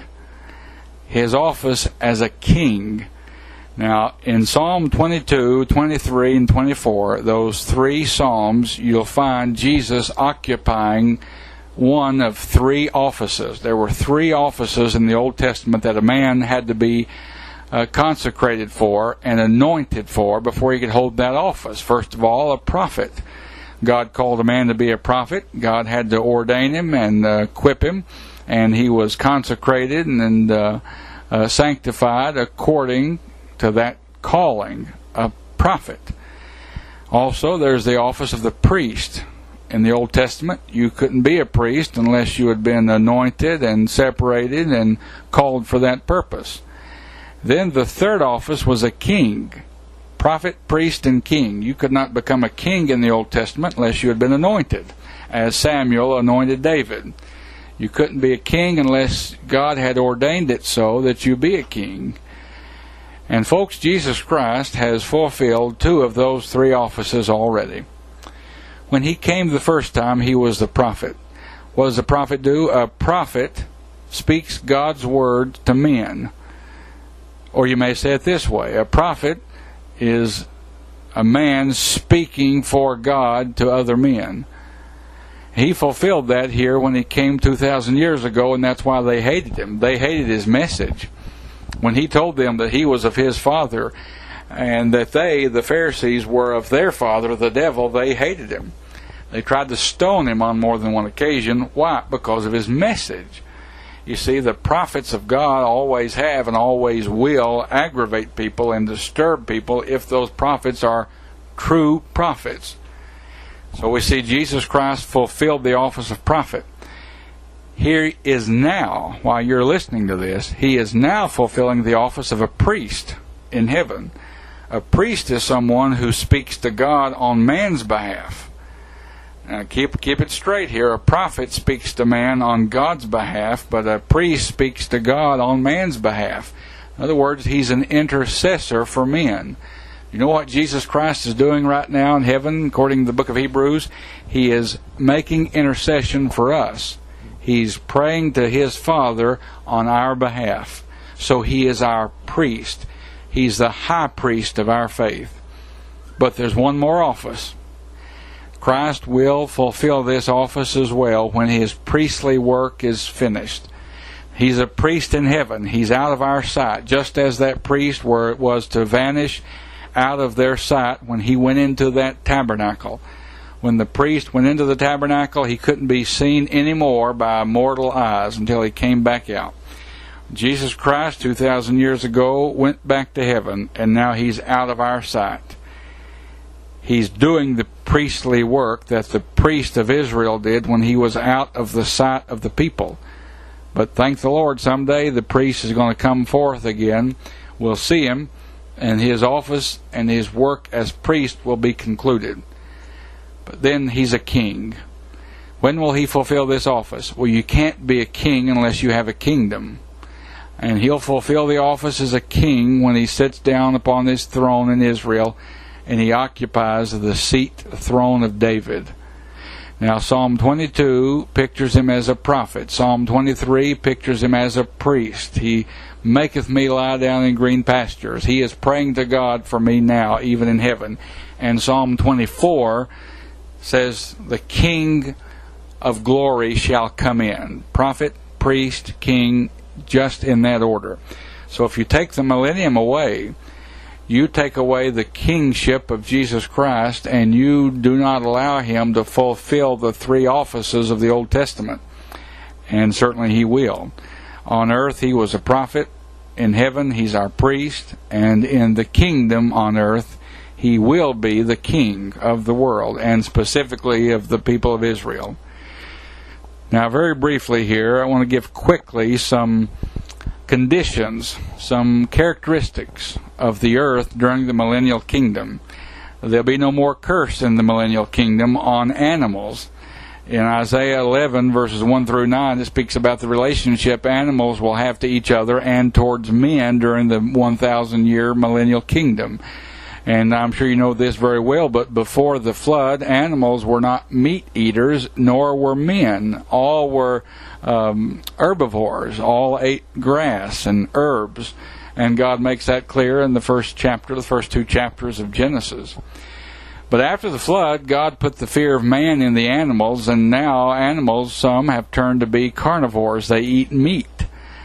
His office as a king. Now, in Psalm twenty-two, twenty-three, and twenty-four, those three psalms, you'll find Jesus occupying one of three offices. There were three offices in the Old Testament that a man had to be Uh, consecrated for and anointed for before he could hold that office. First of all, a prophet. God called a man to be a prophet. God had to ordain him and uh, equip him, and he was consecrated and, and uh, uh, sanctified according to that calling, a prophet. Also, there's the office of the priest. In the Old Testament, you couldn't be a priest unless you had been anointed and separated and called for that purpose. Then the third office was a king. Prophet, priest, and king. You could not become a king in the Old Testament unless you had been anointed, as Samuel anointed David. You couldn't be a king unless God had ordained it so that you be a king. And folks, Jesus Christ has fulfilled two of those three offices already. When He came the first time, He was the prophet. What does a prophet do? A prophet speaks God's word to men. Or you may say it this way. A prophet is a man speaking for God to other men. He fulfilled that here when He came two thousand years ago, and that's why they hated Him. They hated His message. When He told them that He was of His Father and that they, the Pharisees, were of their father, the devil, they hated Him. They tried to stone Him on more than one occasion. Why? Because of His message. You see, the prophets of God always have and always will aggravate people and disturb people if those prophets are true prophets. So we see Jesus Christ fulfilled the office of prophet. Here is now, while you're listening to this, he is now fulfilling the office of a priest in heaven. A priest is someone who speaks to God on man's behalf. Now keep, keep it straight here. A prophet speaks to man on God's behalf, but a priest speaks to God on man's behalf. In other words, he's an intercessor for men. You know what Jesus Christ is doing right now in heaven, according to the book of Hebrews? He is making intercession for us. He's praying to his Father on our behalf. So he is our priest. He's the high priest of our faith. But there's one more office. Christ will fulfill this office as well when his priestly work is finished. He's a priest in heaven. He's out of our sight, just as that priest were, was to vanish out of their sight when he went into that tabernacle. When the priest went into the tabernacle, he couldn't be seen anymore by mortal eyes until he came back out. Jesus Christ, two thousand years ago, went back to heaven, and now he's out of our sight. He's doing the priestly work that the priest of Israel did when he was out of the sight of the people. But thank the Lord, someday the priest is going to come forth again. We'll see him, and his office and his work as priest will be concluded. But then he's a king. When will he fulfill this office? Well, you can't be a king unless you have a kingdom. And he'll fulfill the office as a king when he sits down upon his throne in Israel and he occupies the seat, the throne of David. Now, Psalm twenty-two pictures him as a prophet. Psalm twenty-three pictures him as a priest. He maketh me lie down in green pastures. He is praying to God for me now, even in heaven. And Psalm twenty-four says, the King of glory shall come in. Prophet, priest, king, just in that order. So if you take the millennium away, you take away the kingship of Jesus Christ, and you do not allow him to fulfill the three offices of the Old Testament. And certainly he will. On earth he was a prophet. In heaven he's our priest. And in the kingdom on earth he will be the king of the world, and specifically of the people of Israel. Now, very briefly here, I want to give quickly some conditions, some characteristics of the earth during the millennial kingdom. There'll be no more curse in the millennial kingdom on animals. In Isaiah eleven, verses one through nine, it speaks about the relationship animals will have to each other and towards men during the one thousand year millennial kingdom. And I'm sure you know this very well, but before the flood, animals were not meat eaters, nor were men. All were um, herbivores. All ate grass and herbs. And God makes that clear in the first chapter, the first two chapters of Genesis. But after the flood, God put the fear of man in the animals, and now animals, some have turned to be carnivores. They eat meat.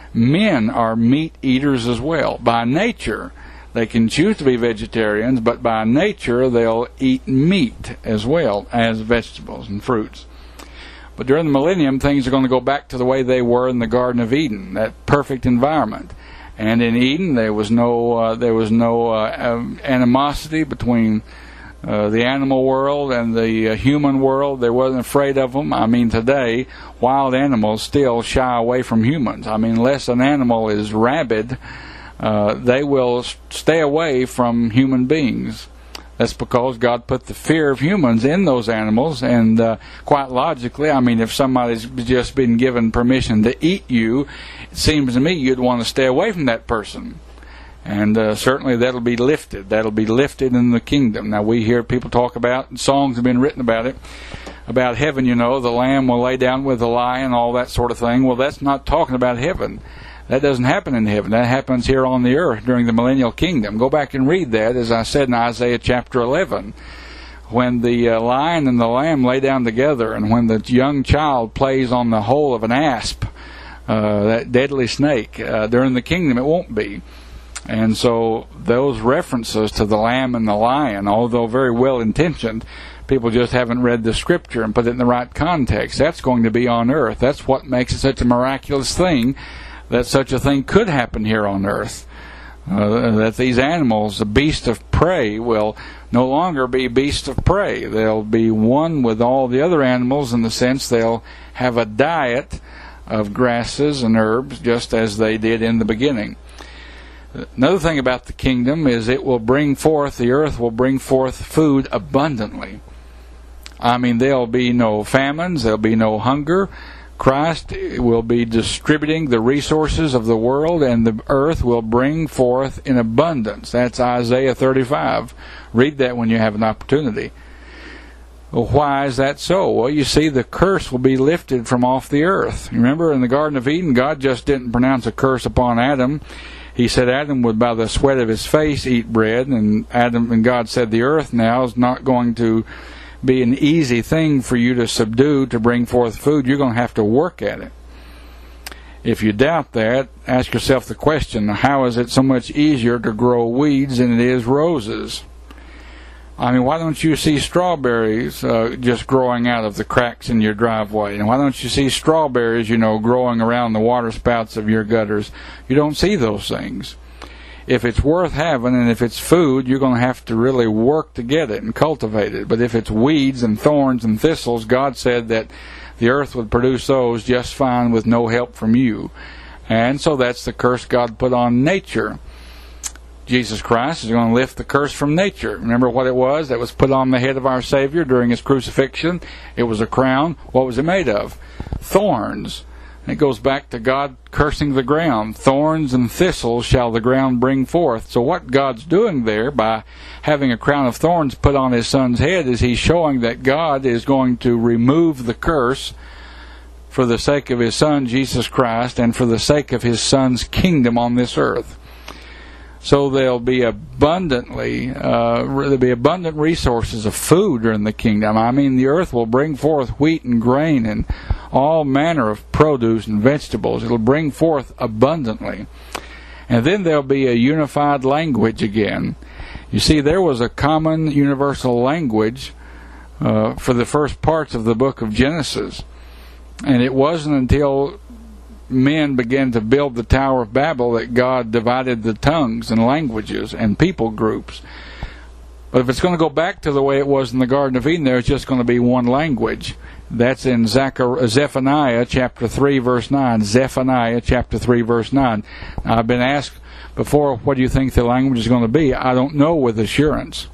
Men are meat eaters as well. By nature, they can choose to be vegetarians, but by nature they'll eat meat as well as vegetables and fruits. But during the millennium, things are going to go back to the way they were in the Garden of Eden, that perfect environment. And in Eden, there was no uh, there was no uh, animosity between uh, the animal world and the uh, human world. They wasn't afraid of them. I mean, today, wild animals still shy away from humans. I mean, unless an animal is rabid, Uh, they will stay away from human beings. That's because God put the fear of humans in those animals, and uh, quite logically, I mean, if somebody's just been given permission to eat you, it seems to me you'd want to stay away from that person. And uh, certainly that'll be lifted. That'll be lifted in the kingdom. Now, we hear people talk about, and songs have been written about it, about heaven, you know, the lamb will lay down with the lion, all that sort of thing. Well, that's not talking about heaven. That doesn't happen in heaven. That happens here on the earth during the millennial kingdom. Go back and read that, as I said in Isaiah chapter eleven. When the uh, lion and the lamb lay down together, and when the young child plays on the hole of an asp, uh, that deadly snake, uh, during the kingdom it won't be. And so those references to the lamb and the lion, although very well intentioned, people just haven't read the Scripture and put it in the right context. That's going to be on earth. That's what makes it such a miraculous thing, that such a thing could happen here on earth. Uh, that these animals, the beast of prey, will no longer be beasts of prey. They'll be one with all the other animals in the sense they'll have a diet of grasses and herbs just as they did in the beginning. Another thing about the kingdom is it will bring forth, the earth will bring forth food abundantly. I mean, there'll be no famines, there'll be no hunger. Christ will be distributing the resources of the world, and the earth will bring forth in abundance. That's Isaiah thirty-five. Read that when you have an opportunity. Well, why is that so? Well, you see, the curse will be lifted from off the earth. Remember, in the Garden of Eden, God just didn't pronounce a curse upon Adam. He said Adam would by the sweat of his face eat bread, and Adam and God said the earth now is not going to be an easy thing for you to subdue, to bring forth food. You're going to have to work at it. If you doubt that, ask yourself the question, how is it so much easier to grow weeds than it is roses? I mean, why don't you see strawberries uh, just growing out of the cracks in your driveway? And why don't you see strawberries, you know, growing around the water spouts of your gutters? You don't see those things. If it's worth having and if it's food, you're going to have to really work to get it and cultivate it. But if it's weeds and thorns and thistles, God said that the earth would produce those just fine with no help from you. And so that's the curse God put on nature. Jesus Christ is going to lift the curse from nature. Remember what it was that was put on the head of our Savior during His crucifixion? It was a crown. What was it made of? Thorns. It goes back to God cursing the ground. Thorns and thistles shall the ground bring forth. So what God's doing there by having a crown of thorns put on His Son's head is He's showing that God is going to remove the curse for the sake of His Son, Jesus Christ, and for the sake of His Son's kingdom on this earth. So there'll be abundantly, uh, there'll be abundant resources of food in the kingdom. I mean, the earth will bring forth wheat and grain and all manner of produce and vegetables. It'll bring forth abundantly. And then there'll be a unified language again. You see, there was a common universal language uh, for the first parts of the book of Genesis. And it wasn't until men began to build the Tower of Babel that God divided the tongues and languages and people groups. But if it's going to go back to the way it was in the Garden of Eden, there's just going to be one language. That's in Zechariah, Zephaniah chapter three, verse nine. Zephaniah chapter three, verse nine. Now, I've been asked before, what do you think the language is going to be? I don't know with assurance.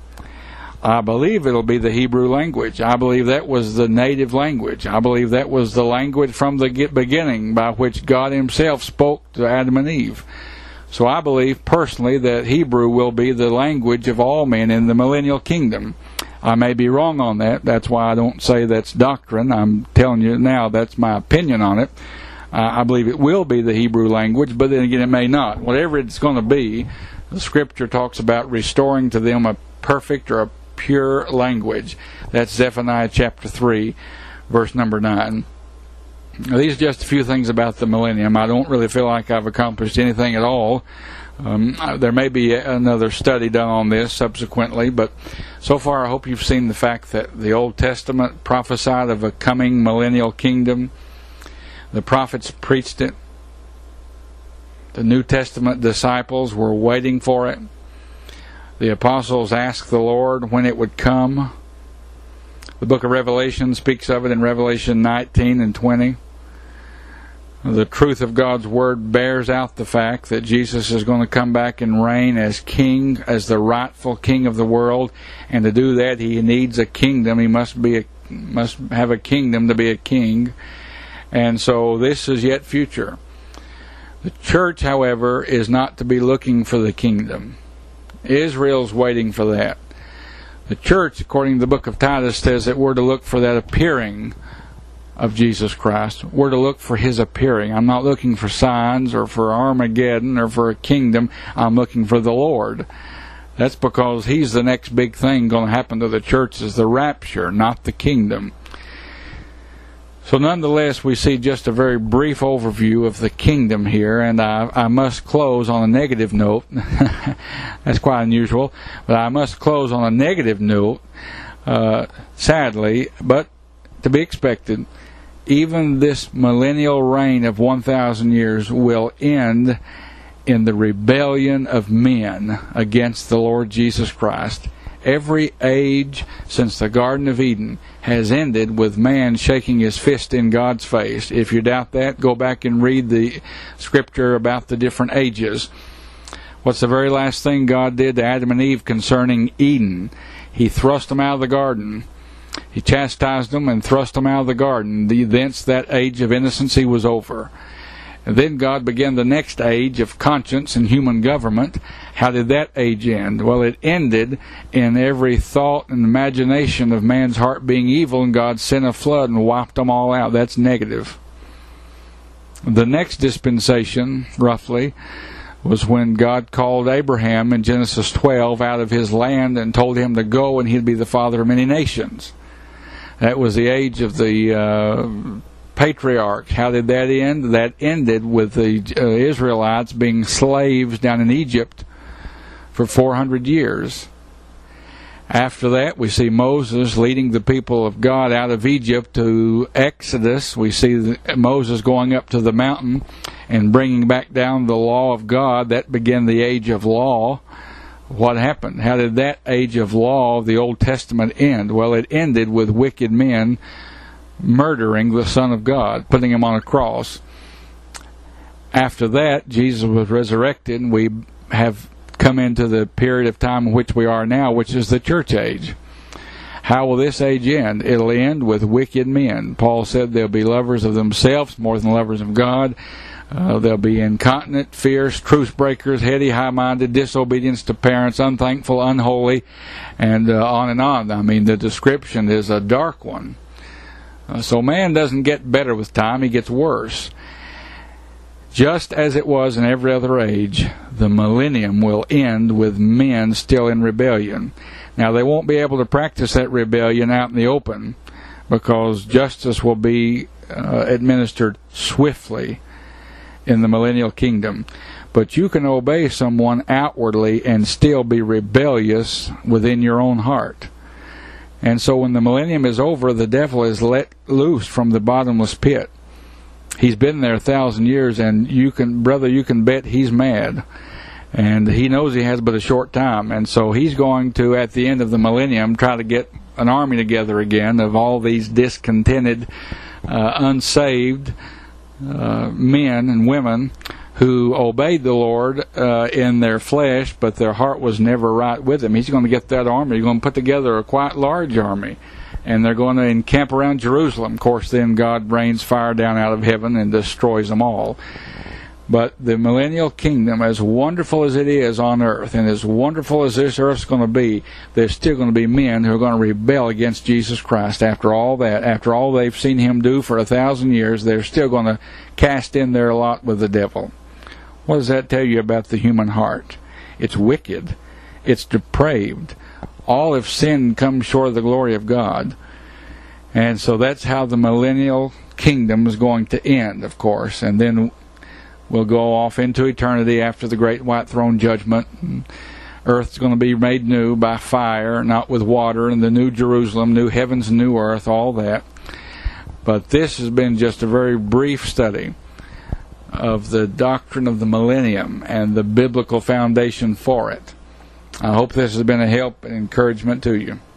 I believe it'll be the Hebrew language. I believe that was the native language. I believe that was the language from the beginning by which God Himself spoke to Adam and Eve. So I believe personally that Hebrew will be the language of all men in the millennial kingdom. I may be wrong on that. That's why I don't say that's doctrine. I'm telling you now that's my opinion on it. Uh, I believe it will be the Hebrew language, but then again it may not. Whatever it's going to be, the Scripture talks about restoring to them a perfect or a pure language. That's Zephaniah chapter three, verse number nine. Now, these are just a few things about the millennium. I don't really feel like I've accomplished anything at all. Um, there may be another study done on this subsequently, but so far I hope you've seen the fact that the Old Testament prophesied of a coming millennial kingdom. The prophets preached it. The New Testament disciples were waiting for it. The apostles asked the Lord when it would come. The book of Revelation speaks of it in Revelation nineteen and twenty. The truth of God's Word bears out the fact that Jesus is going to come back and reign as king, as the rightful king of the world. And to do that, He needs a kingdom. He must be a, must have a kingdom to be a king. And so this is yet future. The church, however, is not to be looking for the kingdom. Israel's waiting for that. The church, according to the book of Titus, says that we're to look for that appearing of Jesus Christ. We're to look for His appearing. I'm not looking for signs or for Armageddon or for a kingdom. I'm looking for the Lord. That's because He's the next big thing going to happen to the church, is the rapture, not the kingdom. So nonetheless, we see just a very brief overview of the kingdom here, and I, I must close on a negative note. That's quite unusual, but I must close on a negative note. uh, sadly, but to be expected, even this millennial reign of one thousand years will end in the rebellion of men against the Lord Jesus Christ. Every age since the Garden of Eden has ended with man shaking his fist in God's face. If you doubt that, go back and read the scripture about the different ages. What's the very last thing God did to Adam and Eve concerning Eden? He thrust them out of the garden. He chastised them and thrust them out of the garden. The, thence that age of innocency was over. And then God began the next age of conscience and human government. How did that age end? Well, it ended in every thought and imagination of man's heart being evil, and God sent a flood and wiped them all out. That's negative. The next dispensation, roughly, was when God called Abraham in Genesis twelve out of his land and told him to go and he'd be the father of many nations. That was the age of the uh, patriarchs. How did that end? That ended with the uh, Israelites being slaves down in Egypt for four hundred years. After that, we see Moses leading the people of God out of Egypt to Exodus. We see the, Moses going up to the mountain and bringing back down the law of God. That began the age of law. What happened? How did that age of law of the Old Testament end? Well, it ended with wicked men murdering the Son of God, putting him on a cross. After that, Jesus was resurrected, and we have come into the period of time in which we are now, which is the church age. How will this age end? It'll end with wicked men. Paul said they'll be lovers of themselves more than lovers of God. Uh, they'll be incontinent, fierce, truce breakers, heady, high-minded, disobedience to parents, unthankful, unholy, and uh, on and on. I mean, the description is a dark one. Uh, so man doesn't get better with time, he gets worse. Just as it was in every other age, the millennium will end with men still in rebellion. Now, they won't be able to practice that rebellion out in the open because justice will be uh, administered swiftly in the millennial kingdom. But you can obey someone outwardly and still be rebellious within your own heart. And so when the millennium is over, the devil is let loose from the bottomless pit. He's been there a thousand years, and you can, brother, you can bet he's mad. And he knows he has but a short time. And so he's going to, at the end of the millennium, try to get an army together again of all these discontented, uh, unsaved uh, men and women who obeyed the Lord uh, in their flesh, but their heart was never right with him. He's going to get that army. He's going to put together a quite large army, and they're going to encamp around Jerusalem. Of course, then God rains fire down out of heaven and destroys them all. But the millennial kingdom, as wonderful as it is on earth, and as wonderful as this earth's going to be, there's still going to be men who are going to rebel against Jesus Christ. After all that, after all they've seen him do for a thousand years, they're still going to cast in their lot with the devil. What does that tell you about the human heart? It's wicked. It's depraved. All have sinned and come short of the glory of God. And so that's how the millennial kingdom is going to end, of course. And then we'll go off into eternity after the great white throne judgment. Earth's going to be made new by fire, not with water, and the new Jerusalem, new heavens and new earth, all that. But this has been just a very brief study of the doctrine of the millennium and the biblical foundation for it. I hope this has been a help and encouragement to you.